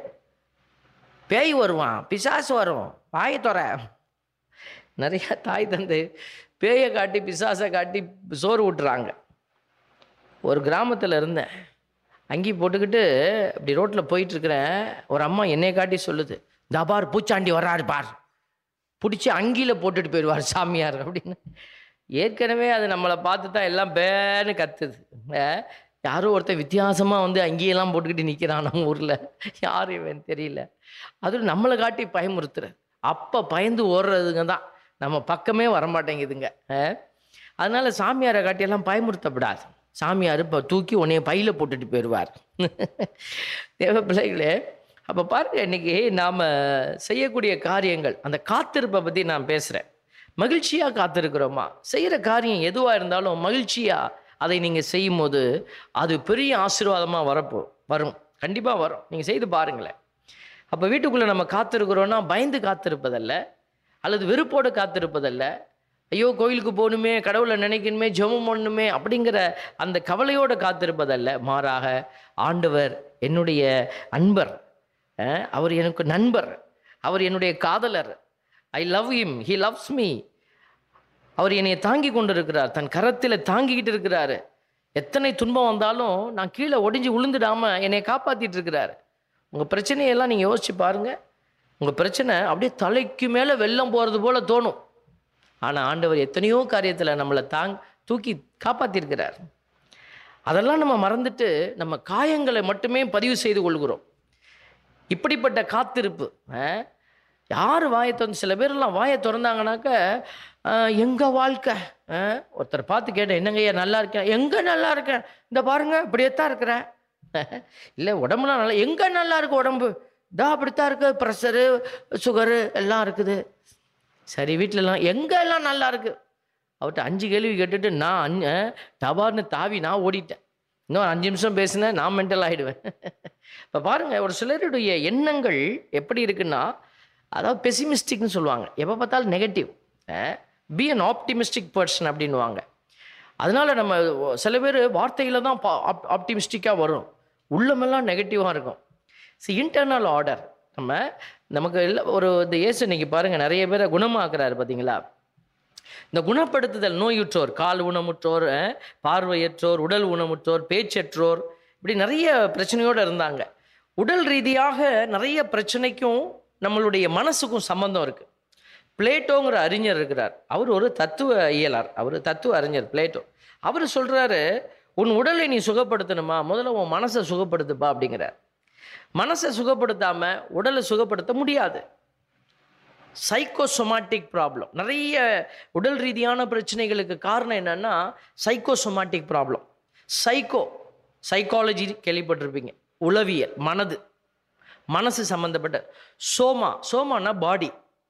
பேய் வருவான், பிசாசு வரும், வாயை தொற. நிறைய தாய் தந்தை பேயை காட்டி பிசாசை காட்டி சோறு ஊட்டுறாங்க. ஒரு கிராமத்தில் இருந்தேன், அங்கி போட்டுக்கிட்டு அப்படி ரோட்டில் போயிட்டுருக்கிறேன். ஒரு அம்மா என்னை காட்டி சொல்லுது, இந்த பார் பூச்சாண்டி வர்றாரு பார், பிடிச்சி அங்கியில் போட்டுட்டு போயிடுவார் சாமியார் அப்படின்னு. ஏற்கனவே அது நம்மளை பார்த்து தான் எல்லாம் பேன்னு கத்துது. யாரோ ஒருத்தர் வித்தியாசமாக வந்து அங்கேயெல்லாம் போட்டுக்கிட்டு நிற்கிறான் நம்ம ஊரில், யார் இவன் தெரியல. அதுவும் நம்மளை காட்டி பயமுறுத்துற. அப்போ பயந்து ஓடுறதுங்க தான் நம்ம பக்கமே வரமாட்டேங்குதுங்க. அதனால் சாமியாரை காட்டியெல்லாம் பயமுறுத்தப்படாது. சாமியார் இப்போ தூக்கி உன்னைய பையில் போட்டுட்டு போயிடுவார். தேவ பிள்ளைகளே, அப்போ பாருங்கள், இன்றைக்கி நாம் செய்யக்கூடிய காரியங்கள், அந்த காத்திருப்பை பற்றி நான் பேசுகிறேன். மகிழ்ச்சியாக காத்திருக்கிறோமா? செய்கிற காரியம் எதுவாக இருந்தாலும் மகிழ்ச்சியாக அதை நீங்கள் செய்யும் போது அது பெரிய ஆசீர்வாதமாக வரப்போ வரும், கண்டிப்பாக வரும். நீங்கள் செய்து பாருங்களேன். அப்போ வீட்டுக்குள்ளே நம்ம காத்திருக்கிறோன்னா பயந்து காத்திருப்பதல்ல, அல்லது வெறுப்போடு காத்திருப்பதல்ல, ஐயோ கோயிலுக்கு போகணுமே, கடவுளை நினைக்கணுமே, ஜெபம் பண்ணணுமே அப்படிங்கிற அந்த கவலையோடு காத்திருப்பதல்ல. மாறாக ஆண்டவர் என்னுடைய அன்பர், அவர் எனக்கு நண்பர், அவர் என்னுடைய காதலர், I love him, he loves me, அவர் என்னை தாங்கி கொண்டு இருக்கிறார், தன் கரத்தில் தாங்கிக்கிட்டு இருக்கிறாரு. எத்தனை துன்பம் வந்தாலும் நான் கீழே ஒடிஞ்சு விழுந்துடாமல் என்னை காப்பாற்றிட்டு இருக்கிறார். உங்கள் பிரச்சனையெல்லாம் நீங்கள் யோசிச்சு பாருங்கள். உங்கள் பிரச்சனை அப்படியே தலைக்கு மேலே வெள்ளம் போகிறது போல் தோணும். ஆனால் ஆண்டவர் எத்தனையோ காரியத்தில் நம்மளை தாங் தூக்கி காப்பாற்றிருக்கிறார். அதெல்லாம் நம்ம மறந்துட்டு நம்ம காயங்களை மட்டுமே பதிவு செய்து கொள்கிறோம். இப்படிப்பட்ட காத்திருப்பு யார் வாயை திறந்து, சில பேரெல்லாம் வாயை திறந்தாங்கனாக்க எங்கள் வாழ்க்கை, ஒருத்தர் பார்த்து கேட்டேன், என்னங்கய்யா நல்லா இருக்கேன், எங்கே நல்லா இருக்கேன், இந்த பாருங்க இப்படியேத்தான் இருக்கிறேன். இல்லை உடம்புலாம் நல்லா, எங்கே நல்லா இருக்கு உடம்பு, இதா அப்படித்தான் இருக்குது, ப்ரெஷரு சுகரு எல்லாம் இருக்குது. சரி வீட்டிலலாம் எங்கே எல்லாம் நல்லா இருக்குது. அவர்கிட்ட அஞ்சு கேள்வி கேட்டுட்டு நான் அஞ்சு டபார்னு தாவி நான் ஓடிட்டேன். இன்னும் அஞ்சு நிமிஷம் பேசினேன், நான் மென்டல் ஆகிடுவேன். இப்போ பாருங்கள், ஒரு சிலருடைய எண்ணங்கள் எப்படி இருக்குன்னா, அதாவது பெசிமிஸ்டிக்னு சொல்லுவாங்க, எப்போ பார்த்தாலும் negative. Be an optimistic person அப்படின்வாங்க. அதனால் நம்ம சில பேர் வார்த்தையில் தான் ஆப் ஆப்டிமிஸ்டிக்காக வரும், உள்ளமெல்லாம் நெகட்டிவாக இருக்கும். See internal order. நம்ம நமக்கு எல்லாம் ஒரு இந்த இயேசு இன்னைக்கு பாருங்கள் நிறைய பேரை குணமாக்குறாரு பார்த்தீங்களா. இந்த குணப்படுத்துதல், நோயுற்றோர், கால் ஊனமுற்றோர், பார்வையற்றோர், உடல் ஊனமுற்றோர், பேச்சற்றோர், இப்படி நிறைய பிரச்சனையோடு இருந்தாங்க. உடல் ரீதியாக நிறைய பிரச்சனைக்கும் நம்மளுடைய மனசுக்கும் சம்பந்தம் இருக்குது. பிளேட்டோங்கிற அறிஞர் இருக்கிறார், அவர் ஒரு தத்துவ இயலார், அவர் தத்துவ அறிஞர் பிளேட்டோ. அவர் சொல்கிறாரு, உன் உடலை நீ சுகப்படுத்தணுமா, முதல்ல உன் மனசை சுகப்படுத்துப்பா அப்படிங்கிறார். மனசை சுகப்படுத்தாமல் உடலை சுகப்படுத்த முடியாது. சைக்கோசோமாட்டிக் ப்ராப்ளம், நிறைய உடல் ரீதியான பிரச்சனைகளுக்கு காரணம் என்னென்னா சைக்கோசோமாட்டிக் ப்ராப்ளம். சைக்கோ சைக்காலஜி கேள்விப்பட்டிருப்பீங்க, உளவியல், மனது, மனசு சம்மந்தப்பட்ட. சோமா, சோமானா பாடி.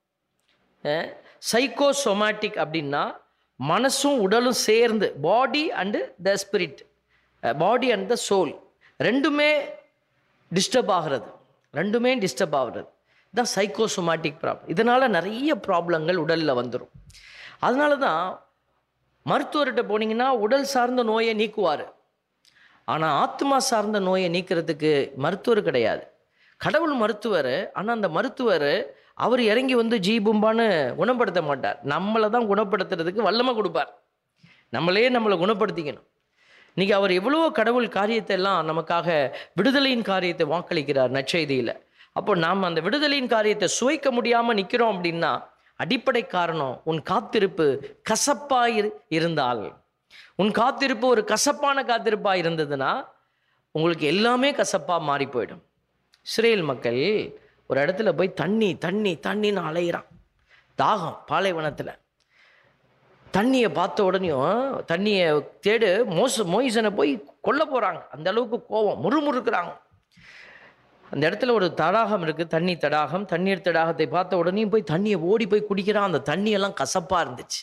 சைக்கோசோமாட்டிக் அப்படின்னா மனசும் உடலும் சேர்ந்து, body and the spirit, body and the soul ரெண்டுமே டிஸ்டர்ப் ஆகிறது, ரெண்டுமே டிஸ்டர்ப் ஆகிறது தான் சைக்கோசோமாட்டிக் ப்ராப்ளம். இதனால் நிறைய ப்ராப்ளங்கள் உடலில் வந்துடும். அதனால தான் மருத்துவர்கிட்ட போனீங்கன்னா உடல் சார்ந்த நோயை நீக்குவார், ஆனால் ஆத்மா சார்ந்த நோயை நீக்கிறதுக்கு மருத்துவர் கிடையாது. கடவுள் மருத்துவர், ஆனால் அந்த மருத்துவர் அவர் இறங்கி வந்து ஜீபும்பான்னு குணப்படுத்த மாட்டார், நம்மளை தான் குணப்படுத்துறதுக்கு வல்லமை கொடுப்பார். நம்மளே நம்மளை குணப்படுத்திக்கணும். இன்றைக்கி அவர் எவ்வளோ கடவுள் காரியத்தை எல்லாம் நமக்காக விடுதலையின் காரியத்தை வாக்களிக்கிறார் நற்செய்தியில். அப்போ நாம் அந்த விடுதலையின் காரியத்தை சுவைக்க முடியாமல் நிற்கிறோம் அப்படின்னா அடிப்படை காரணம் உன் காத்திருப்பு கசப்பாக இருந்தால், உன் காத்திருப்பு ஒரு கசப்பான காத்திருப்பாக இருந்ததுன்னா உங்களுக்கு எல்லாமே கசப்பாக மாறி போயிடும். இஸ்ரேல் மக்கள் ஒரு இடத்துல போய் தண்ணி தண்ணி தண்ணின்னு அலையிறான், தாகம், பாலைவனத்தில். தண்ணியை பார்த்த உடனேயும் தண்ணியை தேடு மோச மோயிசனை போய் கொல்ல போகிறாங்க. அந்த அளவுக்கு கோபம், முறுமுறுக்கிறாங்க. அந்த இடத்துல ஒரு தடாகம் இருக்குது, தண்ணி தடாகம். தண்ணீர் தடாகத்தை பார்த்த உடனே போய் தண்ணியை ஓடி போய் குடிக்கிறான். அந்த தண்ணியெல்லாம் கசப்பாக இருந்துச்சு.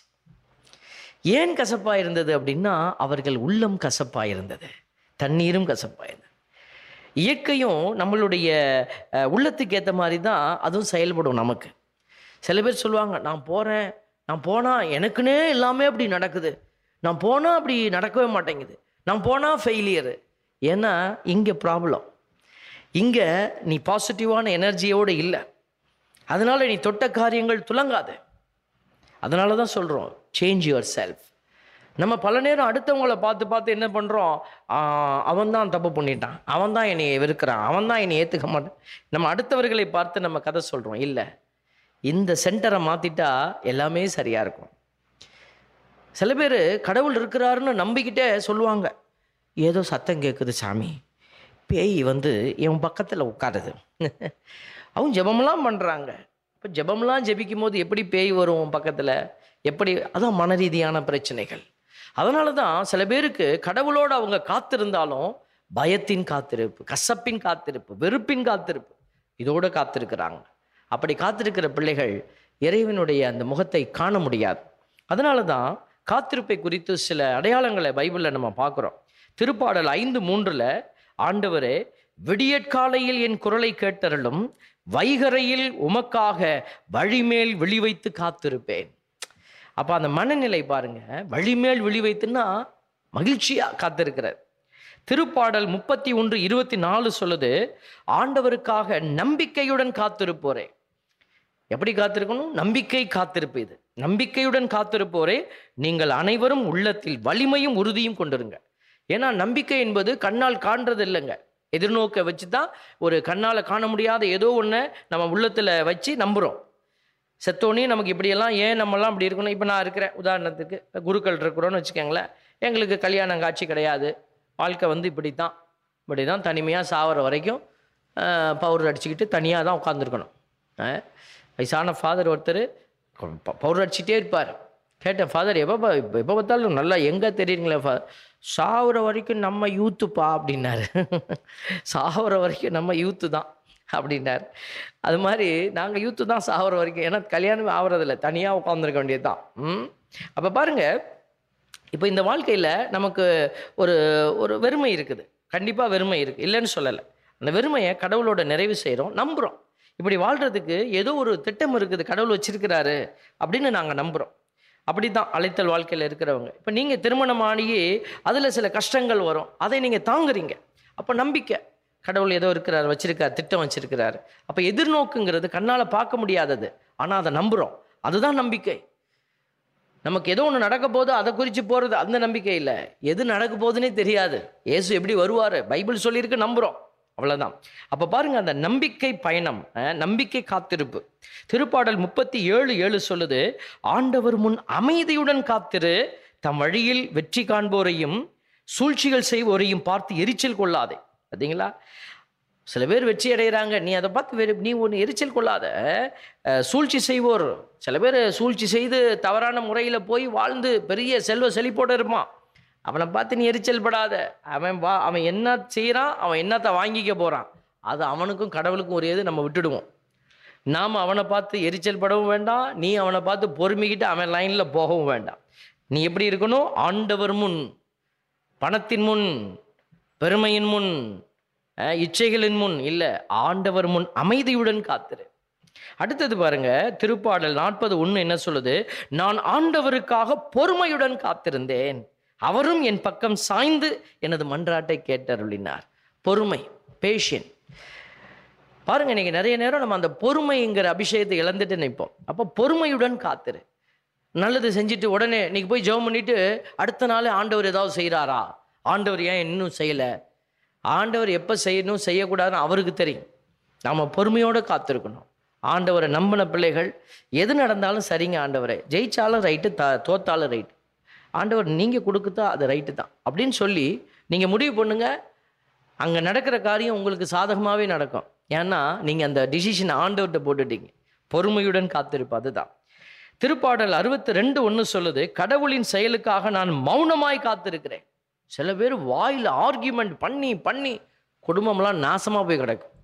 ஏன் கசப்பாக இருந்தது அப்படின்னா, அவர்கள் உள்ளம் கசப்பாக இருந்தது, தண்ணீரும் கசப்பாக இருந்தது. இயற்கையும் நம்மளுடைய உள்ளத்துக்கு ஏற்ற மாதிரி தான் அதுவும் செயல்படும் நமக்கு. சில பேர் சொல்லுவாங்க, நான் போகிறேன், நான் போனால் எனக்குன்னே எல்லாமே அப்படி நடக்குது, நான் போனால் அப்படி நடக்கவே மாட்டேங்குது, நான் போனால் ஃபெயிலியரு. ஏன்னா இங்கே ப்ராப்ளம், இங்கே நீ பாசிட்டிவான எனர்ஜியோடு இல்லை, அதனால் நீ தொட்ட காரியங்கள் துலங்காது. அதனால தான் சொல்கிறோம், சேஞ்ச் யுவர் செல்ஃப். நம்ம பல நேரம் அடுத்தவங்களை பார்த்து பார்த்து என்ன பண்ணுறோம், அவன் தான் தப்பு பண்ணிட்டான், அவன் தான் என்னை வெறுக்கிறான், அவன் தான் என்னை ஏற்றுக்க மாட்டான். நம்ம அடுத்தவர்களை பார்த்து நம்ம கதை சொல்கிறோம். இல்லை, இந்த சென்டரை மாற்றிட்டா எல்லாமே சரியாக இருக்கும். சில பேர் கடவுள் இருக்கிறாருன்னு நம்பிக்கிட்டே சொல்லுவாங்க, ஏதோ சத்தம் கேட்குது சாமி, பேய் வந்து என் பக்கத்தில் உட்காருது. அவங்க ஜெபமெல்லாம் பண்ணுறாங்க. இப்போ ஜெபமெல்லாம் ஜெபிக்கும் போது எப்படி பேய் வரும் பக்கத்தில், எப்படி? அதான் மன ரீதியான பிரச்சனைகள். அதனால தான் சில பேருக்கு கடவுளோடு அவங்க காத்திருந்தாலும் பயத்தின் காத்திருப்பு, கசப்பின் காத்திருப்பு, வெறுப்பின் காத்திருப்பு, இதோடு காத்திருக்கிறாங்க. அப்படி காத்திருக்கிற பிள்ளைகள் இறைவனுடைய அந்த முகத்தை காண முடியாது. அதனால தான் காத்திருப்பை குறித்து சில அடையாளங்களை பைபிளில் நம்ம பார்க்குறோம். திருப்பாடல் ஐந்து மூன்றில் ஆண்டவரே, விடியற்காலையில் என் குரலை கேட்டருளும், வைகரையில் உமக்காக வழிமேல் விழி வைத்து காத்திருப்பேன். அப்போ அந்த மனநிலை பாருங்க, வழிமேல் விழி வைத்துன்னா மகிழ்ச்சியாக காத்திருக்கிறார். திருப்பாடல் முப்பத்தி ஒன்று இருபத்தி நாலு சொல்லுது, ஆண்டவருக்காக நம்பிக்கையுடன் காத்திருப்போரே. எப்படி காத்திருக்கணும்? நம்பிக்கை காத்திருப்பு. இது நம்பிக்கையுடன் காத்திருப்போரே, நீங்கள் அனைவரும் உள்ளத்தில் வலிமையும் உறுதியும் கொண்டிருங்க. ஏன்னா நம்பிக்கை என்பது கண்ணால் காண்றது இல்லைங்க, எதிர்நோக்க வச்சு தான், ஒரு கண்ணால் காண முடியாத ஏதோ ஒன்று நம்ம உள்ளத்தில் வச்சு நம்புகிறோம். செத்தோன்னே நமக்கு இப்படியெல்லாம் ஏன் நம்மலாம் இப்படி இருக்கணும். இப்போ நான் இருக்கிறேன், உதாரணத்துக்கு குருக்கள் இருக்கிறோன்னு வச்சுக்கோங்களேன், எங்களுக்கு கல்யாணம் காட்சி கிடையாது, வாழ்க்கை வந்து இப்படி தான் இப்படி தான் தனிமையாக சாகிற வரைக்கும் பவுடர் அடிச்சுக்கிட்டு தனியாக தான் உட்காந்துருக்கணும். வயசான ஃபாதர் ஒருத்தர் பவுடர் அடிச்சுட்டே இருப்பார். கேட்டேன், ஃபாதர் எப்போ எப்போ பார்த்தாலும் நல்லா எங்கே தெரியுங்களே ஃபாதர், சாகுற வரைக்கும் நம்ம யூத்துப்பா அப்படின்னாரு. சாகுற வரைக்கும் நம்ம யூத்து தான் அப்படின்னார். அது மாதிரி நாங்கள் யூத்து தான் சாகுற வரைக்கும், ஏன்னா கல்யாணமே ஆகிறதில்ல, தனியாக உட்காந்துருக்க வேண்டியது தான். ம் அப்போ பாருங்கள், இப்போ இந்த வாழ்க்கையில் நமக்கு ஒரு ஒரு வெறுமை இருக்குது, கண்டிப்பாக வெறுமை இருக்குது, இல்லைன்னு சொல்லலை. அந்த வெறுமையை கடவுளோட நிறைவு செய்கிறோம், நம்புகிறோம். இப்படி வாழ்கிறதுக்கு ஏதோ ஒரு திட்டம் இருக்குது, கடவுள் வச்சிருக்கிறாரு அப்படின்னு நாங்கள் நம்புகிறோம். அப்படி தான் அழைத்தல் வாழ்க்கையில் இருக்கிறவங்க. இப்போ நீங்கள் திருமணம் ஆகி அதில் சில கஷ்டங்கள் வரும், அதை நீங்கள் தாங்குறீங்க. அப்போ நம்பிக்கை, கடவுள் ஏதோ இருக்கிறார், வச்சிருக்கார், திட்டம் வச்சிருக்கிறாரு. அப்போ எதிர்நோக்குங்கிறது கண்ணால் பார்க்க முடியாதது, ஆனால் அதை நம்புகிறோம். அதுதான் நம்பிக்கை. நமக்கு ஏதோ ஒன்று நடக்க போது அதை குறித்து போகிறது அந்த நம்பிக்கை இல்லை. எது நடக்க போகுதுன்னே தெரியாது, இயேசு எப்படி வருவார் பைபிள் சொல்லியிருக்கு, நம்புகிறோம், அவ்வளோதான். அப்போ பாருங்கள், அந்த நம்பிக்கை பயணம், நம்பிக்கை காத்திருப்பு. திருப்பாடல் முப்பத்தி ஏழு ஏழு சொல்லுது, ஆண்டவர் முன் அமைதியுடன் காத்திரு, தம் வழியில் வெற்றி காண்போரையும் சூழ்ச்சிகள் செய்வோரையும் பார்த்து எரிச்சல் கொள்ளாதே. பார்த்தீங்களா, சில பேர் வெற்றி அடைகிறாங்க, நீ அதை பார்த்து வெறு நீ ஒன்று எரிச்சல் கொள்ளாத. சூழ்ச்சி செய்வோர், சில பேர் சூழ்ச்சி செய்து தவறான முறையில் போய் வாழ்ந்து பெரிய செல்வ செழிப்போடு இருப்பான், அவனை பார்த்து நீ எரிச்சல் படாத. அவன் வா அவன் என்ன செய்கிறான், அவன் என்னத்தை வாங்கிக்க போகிறான், அது அவனுக்கும் கடவுளுக்கும் ஒரு இது, நம்ம விட்டுடுவோம். நாம் அவனை பார்த்து எரிச்சல் படவும் வேண்டாம், நீ அவனை பார்த்து பொறுமிக்கிட்டு அவன் லைனில் போகவும் வேண்டாம். நீ எப்படி இருக்கணும்? ஆண்டவர் முன், பணத்தின் முன், பெருமையின் முன், இச்சைகளின் முன் இல்லை, ஆண்டவர் முன் அமைதியுடன் காத்திரு. அடுத்தது பாருங்க, திருப்பாடல் நாற்பது ஒன்று என்ன சொல்லுது, நான் ஆண்டவருக்காக பொறுமையுடன் காத்திருந்தேன், அவரும் என் பக்கம் சாய்ந்து எனது மன்றாட்டை கேட்டருளினார். பொறுமை, பேஷன். பாருங்க, இன்னைக்கு நிறைய நேரம் நம்ம அந்த பொறுமைங்கிற அபிஷேகத்தை இழந்துட்டு நிற்போம். அப்போ பொறுமையுடன் காத்திரு. நல்லது செஞ்சுட்டு உடனே இன்னைக்கு போய் ஜெபம் பண்ணிட்டு அடுத்த நாள் ஆண்டவர் ஏதாவது செய்கிறாரா, ஆண்டவர் ஏன் இன்னும் செய்யலை, ஆண்டவர் எப்போ செய்யணும் செய்யக்கூடாதுன்னு அவருக்கு தெரியும். நாம் பொறுமையோடு காத்திருக்கணும். ஆண்டவரை நம்பின பிள்ளைகள் எது நடந்தாலும் சரிங்க, ஆண்டவரை ஜெயிச்சாலும் ரைட்டு, த தோத்தாலும் ரைட்டு, ஆண்டவர் நீங்கள் கொடுக்குதா அது ரைட்டு தான் அப்படின்னு சொல்லி நீங்கள் முடிவு பண்ணுங்க. அங்கே நடக்கிற காரியம் உங்களுக்கு சாதகமாகவே நடக்கும். ஏன்னா நீங்கள் அந்த டிசிஷனை ஆண்டவர்கிட்ட போட்டுட்டீங்க. பொறுமையுடன் காத்திருப்பு, அதுதான். திருப்பாடல் அறுபத்தி ரெண்டு ஒன்று சொல்லுது, கடவுளின் செயலுக்காக நான் மௌனமாய் காத்திருக்கிறேன். சில பேர் வாயில் ஆர்கியூமெண்ட் பண்ணி பண்ணி குடும்பம்லாம் நாசமாக போய் கிடக்கும்.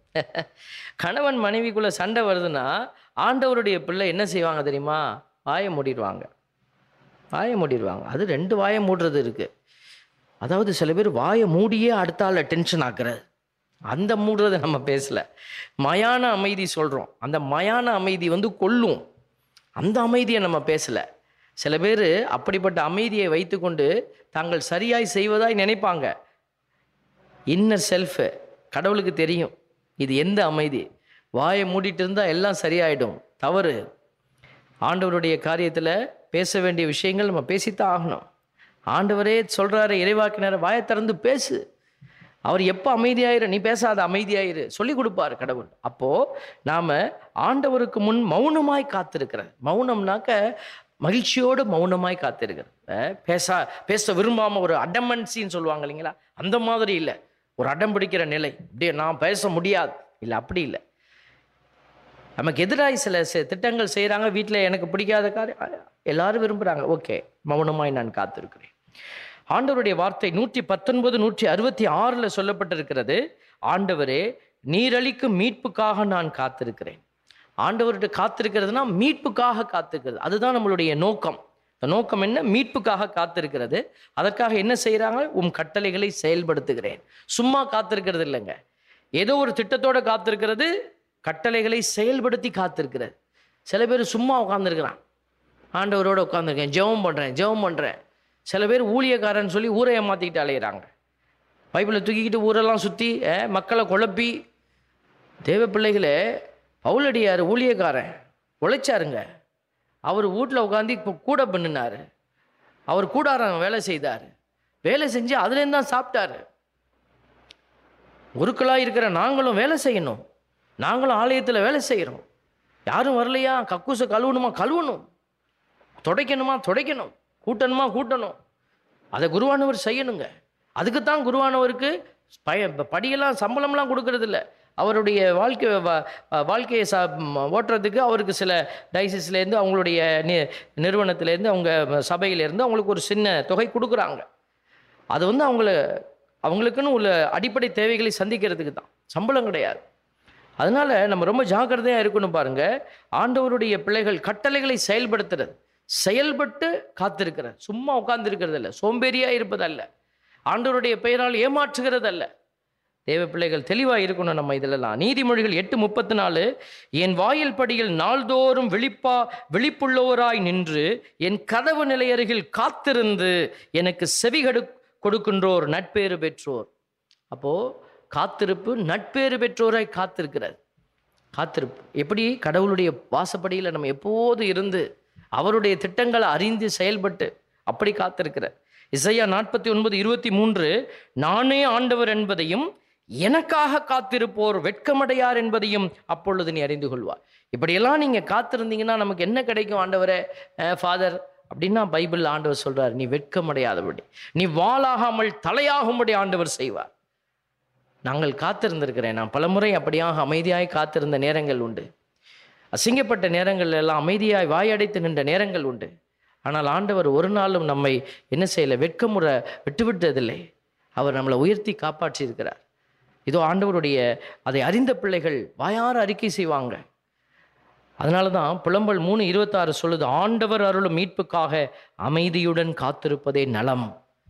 கணவன் மனைவிக்குள்ள சண்டை வருதுன்னா ஆண்டவருடைய பிள்ளை என்ன செய்வாங்க தெரியுமா? வாயை மூடிடுவாங்க. வாயை மூடிடுவாங்க. அது ரெண்டு வாயை மூடுறது இருக்குது. அதாவது சில பேர் வாயை மூடியே அடுத்த ஆளை டென்ஷன் ஆக்குறது, அந்த மூடுறதை நம்ம பேசலை. மயான அமைதி சொல்கிறோம். அந்த மயான அமைதி வந்து கொல்லும். அந்த அமைதியை நம்ம பேசலை. சில பேர் அப்படிப்பட்ட அமைதியை வைத்துக்கொண்டு தாங்கள் சரியாய் செய்வதாய் நினைப்பாங்க. இன்னர் செல்ஃபு கடவுளுக்கு தெரியும் இது எந்த அமைதி. வாயை மூடிட்டு இருந்தால் எல்லாம் சரியாயிடும். தவறு. ஆண்டவருடைய காரியத்தில் பேச வேண்டிய விஷயங்கள் நம்ம பேசித்தான் ஆகணும். ஆண்டவரே சொல்கிறாரு, இறைவாக்கினர், வாயை திறந்து பேசு. அவர் எப்போ அமைதியாயிரு, நீ பேசாத, அமைதியாயிரு சொல்லி கொடுப்பார் கடவுள். அப்போது நாம் ஆண்டவருக்கு முன் மௌனமாய் காத்திருக்கிறது. மௌனம்னாக்க மகிழ்ச்சியோடு மௌனமாய் காத்திருக்கிறது. பேச பேச விரும்பாமல் ஒரு அடமன்சின்னு சொல்லுவாங்க இல்லைங்களா, அந்த மாதிரி இல்லை. ஒரு அடம் பிடிக்கிற நிலை, அப்படியே நான் பேச முடியாது இல்லை, அப்படி இல்லை. நமக்கு எதிராக சில திட்டங்கள் செய்கிறாங்க, வீட்டில் எனக்கு பிடிக்காத காரியம் எல்லாரும் விரும்புகிறாங்க, ஓகே, மௌனமாய் நான் காத்திருக்கிறேன். ஆண்டவருடைய வார்த்தை நூற்றி பத்தொன்பது நூற்றி அறுபத்தி ஆறில் சொல்லப்பட்டிருக்கிறது, ஆண்டவரே நீரளிக்கும் மீட்புக்காக நான் காத்திருக்கிறேன். ஆண்டவர்கிட்ட காத்திருக்கிறதுனா மீட்புக்காக காத்திருக்கிறது. அதுதான் நம்மளுடைய நோக்கம். நோக்கம் என்ன? மீட்புக்காக காத்திருக்கிறது. அதற்காக என்ன செய்கிறாங்க? உம் கட்டளைகளை செயல்படுத்துகிறேன். சும்மா காத்திருக்கிறது இல்லைங்க, ஏதோ ஒரு திட்டத்தோடு காத்திருக்கிறது, கட்டளைகளை செயல்படுத்தி காத்திருக்கிறது. சில பேர் சும்மா உட்காந்துருக்கிறான், ஆண்டவரோடு உட்காந்துருக்கேன், ஜெபம் பண்ணுறேன் ஜெபம் பண்ணுறேன். சில பேர் ஊழியக்காரன்னு சொல்லி ஊரை ஏமாற்றிக்கிட்டு அலையிறாங்க. பைபிளை தூக்கிக்கிட்டு ஊரெல்லாம் சுற்றி மக்களை குழப்பி. தேவ பிள்ளைகளே, பவுலடியார் ஊழியக்காரன் உழைச்சாருங்க. அவர் வீட்டில் உட்காந்து இப்போ கூட பண்ணினார். அவர் கூடாரம் வேலை செய்தார். வேலை செஞ்சு அதுலேருந்து தான் சாப்பிட்டாரு. ஒருக்களாக இருக்கிற நாங்களும் வேலை செய்யணும். நாங்களும் ஆலயத்தில் வேலை செய்கிறோம். யாரும் வரலையா, கக்கூசை கழுவணுமா கழுவணும், துடைக்கணுமா துடைக்கணும், கூட்டணுமா கூட்டணும். அதை குருவானவர் செய்யணுங்க. அதுக்குத்தான் குருவானவருக்கு பய படியெல்லாம் சம்பளம்லாம் கொடுக்கறது இல்லை. அவருடைய வாழ்க்கை வாழ்க்கையை சா ஓட்டுறதுக்கு அவருக்கு சில டைசிஸ்லேருந்து, அவங்களுடைய நி நிறுவனத்திலேருந்து, அவங்க சபையிலேருந்து அவங்களுக்கு ஒரு சின்ன தொகை கொடுக்குறாங்க. அது வந்து அவங்கள அவங்களுக்குன்னு உள்ள அடிப்படை தேவைகளை சந்திக்கிறதுக்கு தான், சம்பளம் கிடையாது. அதனால் நம்ம ரொம்ப ஜாக்கிரதையாக இருக்கணும். பாருங்கள், ஆண்டவருடைய பிள்ளைகள் கட்டளைகளை செயல்படுத்துறது, செயல்பட்டு காத்திருக்கிறது. சும்மா உட்கார்ந்து இருக்கிறது அல்ல, சோம்பேறியாக இருப்பதல்ல, ஆண்டவருடைய பெயரால் ஏமாற்றுகிறது அல்ல. தேவ பிள்ளைகள் தெளிவாக இருக்கணும் நம்ம இதிலெல்லாம். நீதிமொழிகள் எட்டு முப்பத்தி நாலு, என் வாயில் படியில் நாள்தோறும் விழிப்பா விழிப்புள்ளவராய் நின்று என் கதவு நிலையருகில் காத்திருந்து எனக்கு செவிகடு கொடுக்கின்றோர் நட்பேறு பெற்றோர். அப்போது காத்திருப்பு நட்பேறு பெற்றோராய் காத்திருக்கிறது. காத்திருப்பு எப்படி? கடவுளுடைய வாசப்படியில் நம்ம எப்போது இருந்து அவருடைய திட்டங்களை அறிந்து செயல்பட்டு அப்படி காத்திருக்கிறார். இசையா நாற்பத்தி ஒன்பது இருபத்தி மூன்று, நானே ஆண்டவர் என்பதையும் எனக்காக காத்திருப்போர் வெட்கமடையார் என்பதையும் அப்பொழுது நீ அறிந்து கொள்வார். இப்படியெல்லாம் நீங்கள் காத்திருந்தீங்கன்னா நமக்கு என்ன கிடைக்கும்? ஆண்டவரே ஃபாதர் அப்படின்னா பைபிள் ஆண்டவர் சொல்றார், நீ வெட்கமடையாதபடி, நீ வாளாகாமல் தலையாகும்படி ஆண்டவர் செய்வார். நாங்கள் காத்திருந்திருக்கிறேன். நான் பலமுறை அப்படியாக அமைதியாய் காத்திருந்த நேரங்கள் உண்டு. அசிங்கப்பட்ட நேரங்கள் எல்லாம் அமைதியாய் வாயடைத்து நின்ற நேரங்கள் உண்டு. ஆனால் ஆண்டவர் ஒரு நாளும் நம்மை என்ன செய்யலை, வெட்கமுற விட்டுவிட்டதில்லை. அவர் நம்மளை உயர்த்தி காப்பாற்றி இருக்கிறார். இதோ ஆண்டவருடைய அதை அறிந்த பிள்ளைகள் வாயார அறிக்கை செய்வாங்க. அதனால தான் புலம்பல் மூணு இருபத்தாறு சொல்லுது, ஆண்டவர் அருளும் மீட்புக்காக அமைதியுடன் காத்திருப்பதே நலம்.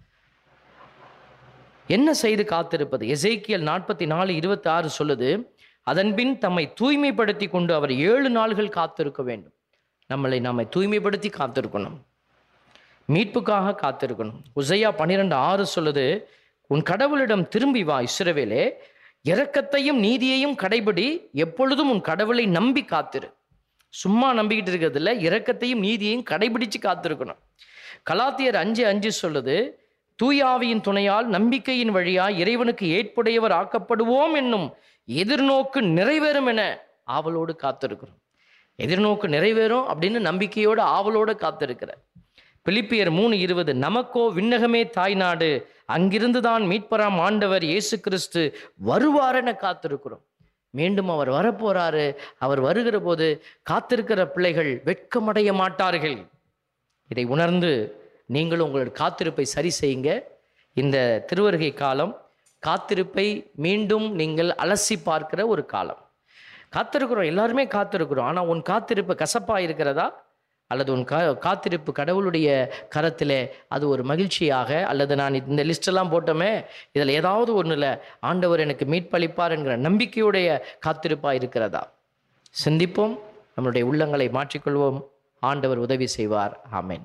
என்ன செய்து காத்திருப்பது? எசேக்கியல் நாற்பத்தி நாலு இருபத்தி ஆறு சொல்லுது, அதன்பின் தம்மை தூய்மைப்படுத்தி கொண்டு அவர் ஏழு நாள்கள் காத்திருக்க வேண்டும். நம்மளை நம்மை தூய்மைப்படுத்தி காத்திருக்கணும், மீட்புக்காக காத்திருக்கணும். உசையா பன்னிரெண்டு ஆறு சொல்லுது, உன் கடவுளிடம் திரும்பி வா இஸ்ரவேலே, இரக்கத்தையும் நீதியையும் கடைபிடி, எப்பொழுதும் உன் கடவுளை நம்பி காத்திரு. சும்மா நம்பிக்கிட்டு இருக்கிறது இல்லை, இரக்கத்தையும் நீதியையும் கடைபிடிச்சு காத்திருக்கணும். கலாத்தியர் அஞ்சு அஞ்சு சொல்லுது, தூயாவியின் துணையால் நம்பிக்கையின் வழியாய் இறைவனுக்கு ஏற்புடையவர் ஆக்கப்படுவோம் என்னும் எதிர்நோக்கு நிறைவேறும் என ஆவலோடு காத்திருக்கிறோம். எதிர்நோக்கு நிறைவேறும் அப்படின்னு நம்பிக்கையோடு ஆவலோடு காத்திருக்கிற. பிலிப்பியர் மூணு இருபது, நமக்கோ விண்ணகமே தாய்நாடு, அங்கிருந்து தான் மீட்பராம் ஆண்டவர் இயேசு கிறிஸ்து வருவாரென காத்திருக்கிறோம். மீண்டும் அவர் வரப்போறாரு. அவர் வருகிற போது காத்திருக்கிற பிள்ளைகள் வெட்கமடைய மாட்டார்கள். இதை உணர்ந்து நீங்களும் உங்களோட காத்திருப்பை சரி செய்யுங்க. இந்த திருவருகை காலம் காத்திருப்பை மீண்டும் நீங்கள் அலசி பார்க்கிற ஒரு காலம். காத்திருக்கிறோம், எல்லாருமே காத்திருக்கிறோம். ஆனால் உன் காத்திருப்பு கசப்பாக இருக்கிறதா, அல்லது உன் கா காத்திருப்பு கடவுளுடைய கரத்தில் அது ஒரு மகிழ்ச்சியாக, அல்லது நான் இந்த லிஸ்டெல்லாம் போட்டோமே இதில் ஏதாவது ஒன்றில் ஆண்டவர் எனக்கு மீட்பளிப்பார் என்கிற நம்பிக்கையுடைய காத்திருப்பாக இருக்கிறதா? சிந்திப்போம், நம்மளுடைய உள்ளங்களை மாற்றிக்கொள்வோம். ஆண்டவர் உதவி செய்வார். ஆமென்.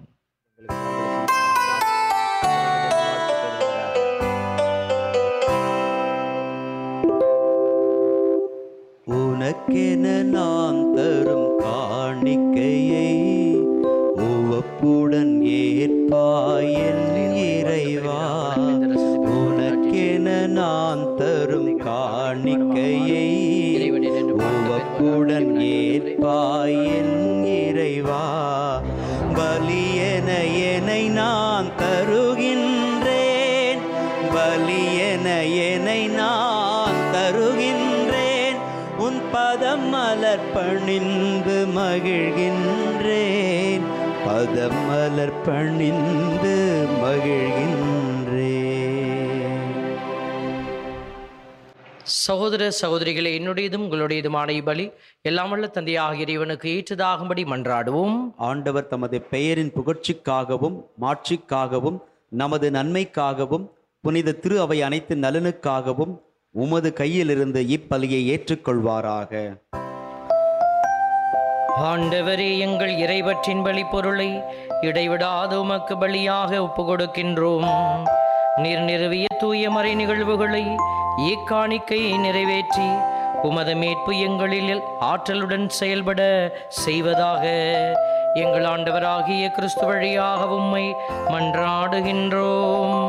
உனக்கென நான் தரும் காணிக்கையை உவப்புடன் ஏற்பாயன் இறைவா. உனக்கென நான் தரும் காணிக்கையை உவப்புடன் ஏற்பாயன் இறைவா. பலியென என்னை நான் தருகின்றேன், பலியென என்னை நான் தருகின்றேன். உன் பதம் மலர் பணிந்து மகிழ்கின்றேன், பதம் மலர் பணிந்து மகிழ்கின்றேன். சகோதர சகோதரிகளே, என்னுடையதும் உங்களுடையதுமான பலி எல்லாம் வல்ல தந்தையாகிய இறைவனுக்கு ஏற்றதாகும்படி மன்றாடுவோம். ஆண்டவர் தமது பெயரின் புகழ்ச்சிக்காகவும் மாட்சிக்காகவும் நமது நன்மைக்காகவும் புனித திரு அவை அனைத்து நலனுக்காகவும் உமது கையிலிருந்து இப்பலியை ஏற்றுக்கொள்வாராக. ஆண்டவரே, எங்கள் இறைவற்றின் பலி பொருளை இடைவிடாது உமக்கு பலியாக ஒப்பு கொடுக்கின்றோம். நீர் நிறுவிய தூய மறை நிகழ்வுகளை இக்காணிக்கை நிறைவேற்றி உமது மீட்பு எங்களில் ஆற்றலுடன் செயல்பட செய்வதாக எங்கள் ஆண்டவராகிய கிறிஸ்து வழியாக உம்மை மன்றாடுகின்றோம்.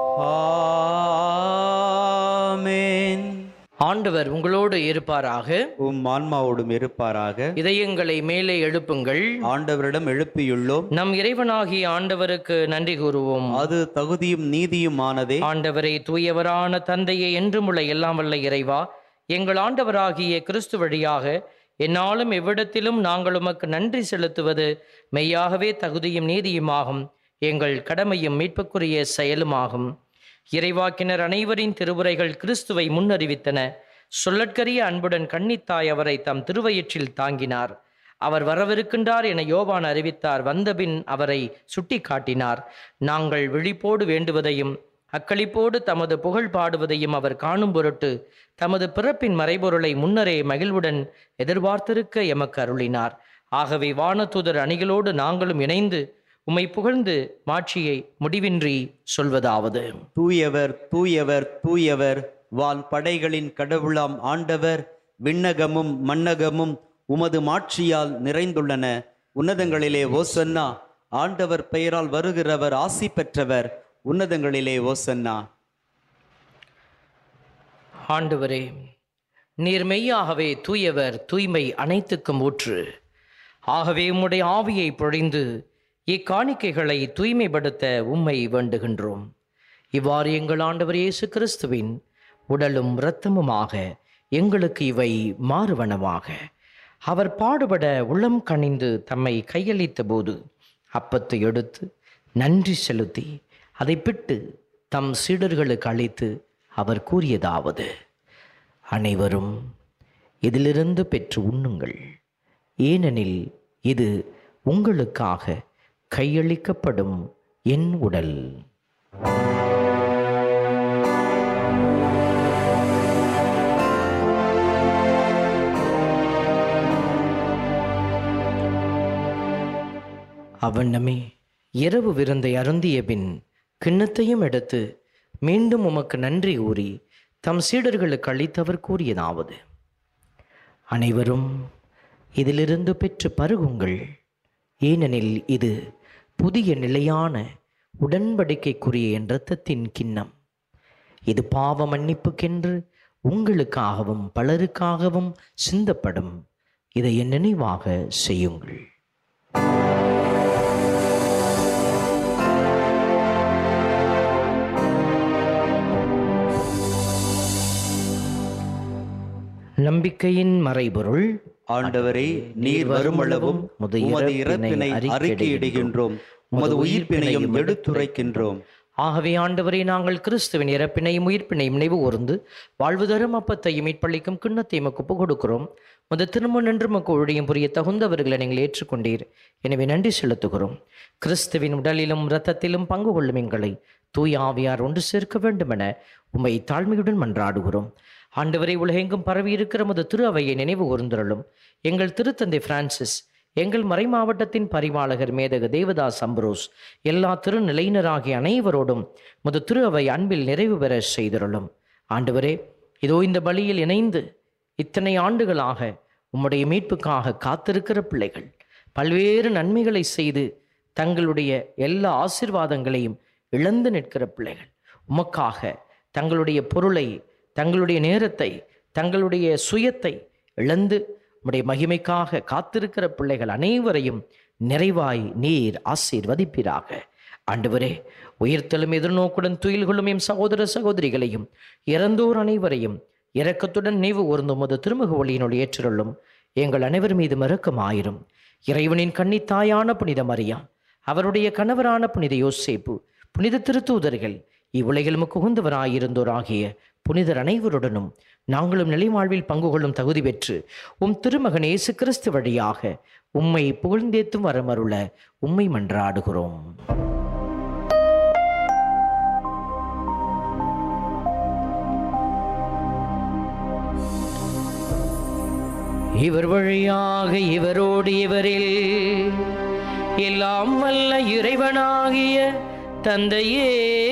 ஆமென். ஆண்டவர் உங்களோடு இருப்பாராக, உம் ஆன்மாவோடும் இருப்பாராக. இதயங்களை மேலே எழுப்புங்கள். ஆண்டவரிடம் எழுப்பியுள்ளோம், நம் இறைவனாகிய ஆண்டவருக்கு நன்றி கூறுவோம். அது தகுதியும் நீதியுமானதே. ஆண்டவரை, தூயவரான தந்தையை, என்றும் உள்ள எல்லாம் வல்ல இறைவா, எங்கள் ஆண்டவராகிய கிறிஸ்து வழியாக என்னாலும் எவ்விடத்திலும் நாங்கள் உமக்கு நன்றி செலுத்துவது மெய்யாகவே தகுதியும் நீதியுமாகும், எங்கள் கடமையும் மீட்புக்குரிய செயலுமாகும். இறைவாக்கினர் அனைவரின் திருவுரைகள் கிறிஸ்துவை முன்னறிவித்தன. சொல்லற்கரிய அன்புடன் கன்னித்தாய் அவரை தம் திருவயிற்றில் தாங்கினார். அவர் வரவிருக்கின்றார் என யோவான் அறிவித்தார். வந்தபின் அவரை சுட்டி காட்டினார். நாங்கள் விழிப்போடு வேண்டுவதையும் அக்களிப்போடு தமது புகழ் பாடுவதையும் அவர் காணும் பொருட்டு தமது பிறப்பின் மறைபொருளை முன்னரே மகிழ்வுடன் எதிர்பார்த்திருக்க எமக்கு அருளினார். ஆகவே வானதூதர் அணிகளோடு நாங்களும் இணைந்து உம்மை புகழ்ந்து மாட்சியை முடிவின்றி சொல்வதாவது: தூயவர் தூயவர் தூயவர், வான் படைகளின் கடவுளாம் ஆண்டவர், விண்ணகமும் மண்ணகமும் உமது மாட்சியால் நிறைந்துள்ளன. உன்னதங்களிலே ஓசன்னா. ஆண்டவர் பெயரால் வருகிறவர் ஆசி பெற்றவர். உன்னதங்களிலே ஓசன்னா. ஆண்டவரே, நீர் மெய்யாகவே தூயவர், தூய்மை அனைத்துக்கும் ஊற்று. ஆகவே உம்முடைய ஆவியை பொழிந்து இக்காணிக்கைகளை தூய்மைப்படுத்த உம்மை வேண்டுகின்றோம். இவ்வாறு எங்கள் ஆண்டவர் இயேசு கிறிஸ்துவின் உடலும் இரத்தமுமாக எங்களுக்கு இவை மாறுவனவாக. அவர் பாடுபட உள்ளம் கனிந்து தம்மை கையளித்த போது அப்பத்தை எடுத்து நன்றி செலுத்தி அதை பிட்டு தம் சீடர்களுக்கு அளித்து அவர் கூறியதாவது: அனைவரும் இதிலிருந்து பெற்று உண்ணுங்கள், ஏனெனில் இது உங்களுக்காக கையளிக்கப்படும் என் உடல். அவ்வண்ணமே இரவு விருந்தை அருந்திய பின் கிண்ணத்தையும் எடுத்து மீண்டும் உமக்கு நன்றி கூறி தம் சீடர்களுக்கு அளித்தவர் கூறியதாவது: அனைவரும் இதிலிருந்து பெற்று பருகுங்கள், ஏனெனில் இது புதிய நிலையான உடன்படிக்கைக்குரிய என் இரத்தத்தின் கிண்ணம். இது பாவ மன்னிப்புக்கென்று உங்களுக்காகவும் பலருக்காகவும் சிந்தப்படும். இதை என் நினைவாக செய்யுங்கள். நம்பிக்கையின் மறைபொருள்: ஆண்டவரே, நீர் வருமளவும் உமது இறப்பினை அறிக்கையிடுகின்றோம், உமது உயிர்ப்பினையும் எடுத்துரைக்கின்றோம். ஆகவே ஆண்டவரே, நாங்கள் கிறிஸ்துவின் இறப்பினையும் உயிர்ப்பினையும் நினைவு கூர்ந்து வாழ்வு தரும் அப்பத்தையும் மீட்பளிக்கும் கிண்ணத்தையும் ஒப்பு கொடுக்கிறோம். முத திரும்ப நின்று மக்கு ஒழியும் புரிய தகுந்தவர்களை நீங்கள் ஏற்றுக்கொண்டீர். எனவே நன்றி செலுத்துகிறோம். கிறிஸ்துவின் உடலிலும் இரத்தத்திலும் பங்கு கொள்ளும் எங்களை தூய ஆவியார் ஒன்று சேர்க்க வேண்டுமென உம்மை தாழ்மையுடன் மன்றாடுகிறோம். ஆண்டவரை, உலகெங்கும் பரவி இருக்கிற முத திரு அவையை நினைவு கூர்ந்தருளும். எங்கள் திருத்தந்தை பிரான்சிஸ், எங்கள் மறை மாவட்டத்தின் பரிபாலகர் மேதக தேவதாஸ் அம்பரோஸ், எல்லா திருநிலையினராகிய அனைவரோடும் முத திரு அவை அன்பில் நிறைவு பெற செய்தருளும். ஆண்டவரே, இதோ இந்த பலியில் இணைந்து இத்தனை ஆண்டுகளாக உம்முடைய மீட்புக்காக காத்திருக்கிற பிள்ளைகள், பல்வேறு நன்மைகளை செய்து தங்களுடைய எல்லா ஆசீர்வாதங்களையும் இழந்து நிற்கிற பிள்ளைகள், உமக்காக தங்களுடைய பொருளை, தங்களுடைய நேரத்தை, தங்களுடைய சுயத்தை இழந்து உம்முடைய மகிமைக்காக காத்திருக்கிற பிள்ளைகள் அனைவரையும் நிறைவாய் நீர் ஆசீர்வதிப்பீராக. ஆண்டவரே, உயிர்த்தலும் எதிர்நோக்குடன் துயில் கொள்ளும் எம் சகோதர சகோதரிகளையும் இறந்தோர் அனைவரையும் இரக்கத்துடன் நினைவு கூர்ந்து உமது திருமுக ஒளியினுள் ஏற்றருளும். எங்கள் அனைவர் மீது இரக்கமாயிரும். இறைவனின் கன்னித்தாயான புனித மரியா, அவருடைய கணவரான புனித யோசேப்பு, புனித திருத்தூதர்கள், இவ்வுலகில் உகந்தவராயிருந்தோராகிய புனிதர் அனைவருடனும் நாங்களும் நிலைவாழ்வில் பங்கு கொள்ளும் தகுதி பெற்று உம் திருமகன் இயேசு கிறிஸ்து வழியாக உம்மை புகழ்ந்தேத்தும் வரமருள உம்மை மன்றாடுகிறோம். இவர் வழியாக இவரோடு இவரில் எல்லாம் வல்ல இறைவனாகிய தந்தையே,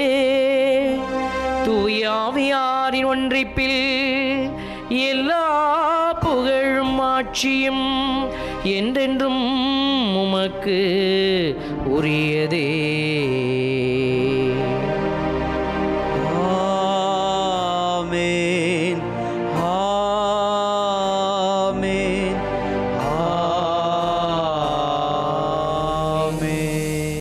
தூயாவியாரின் ஒன்றிப்பில் எல்லா புகழும் ஆட்சியும் என்றென்றும் உமக்கு உரியதே.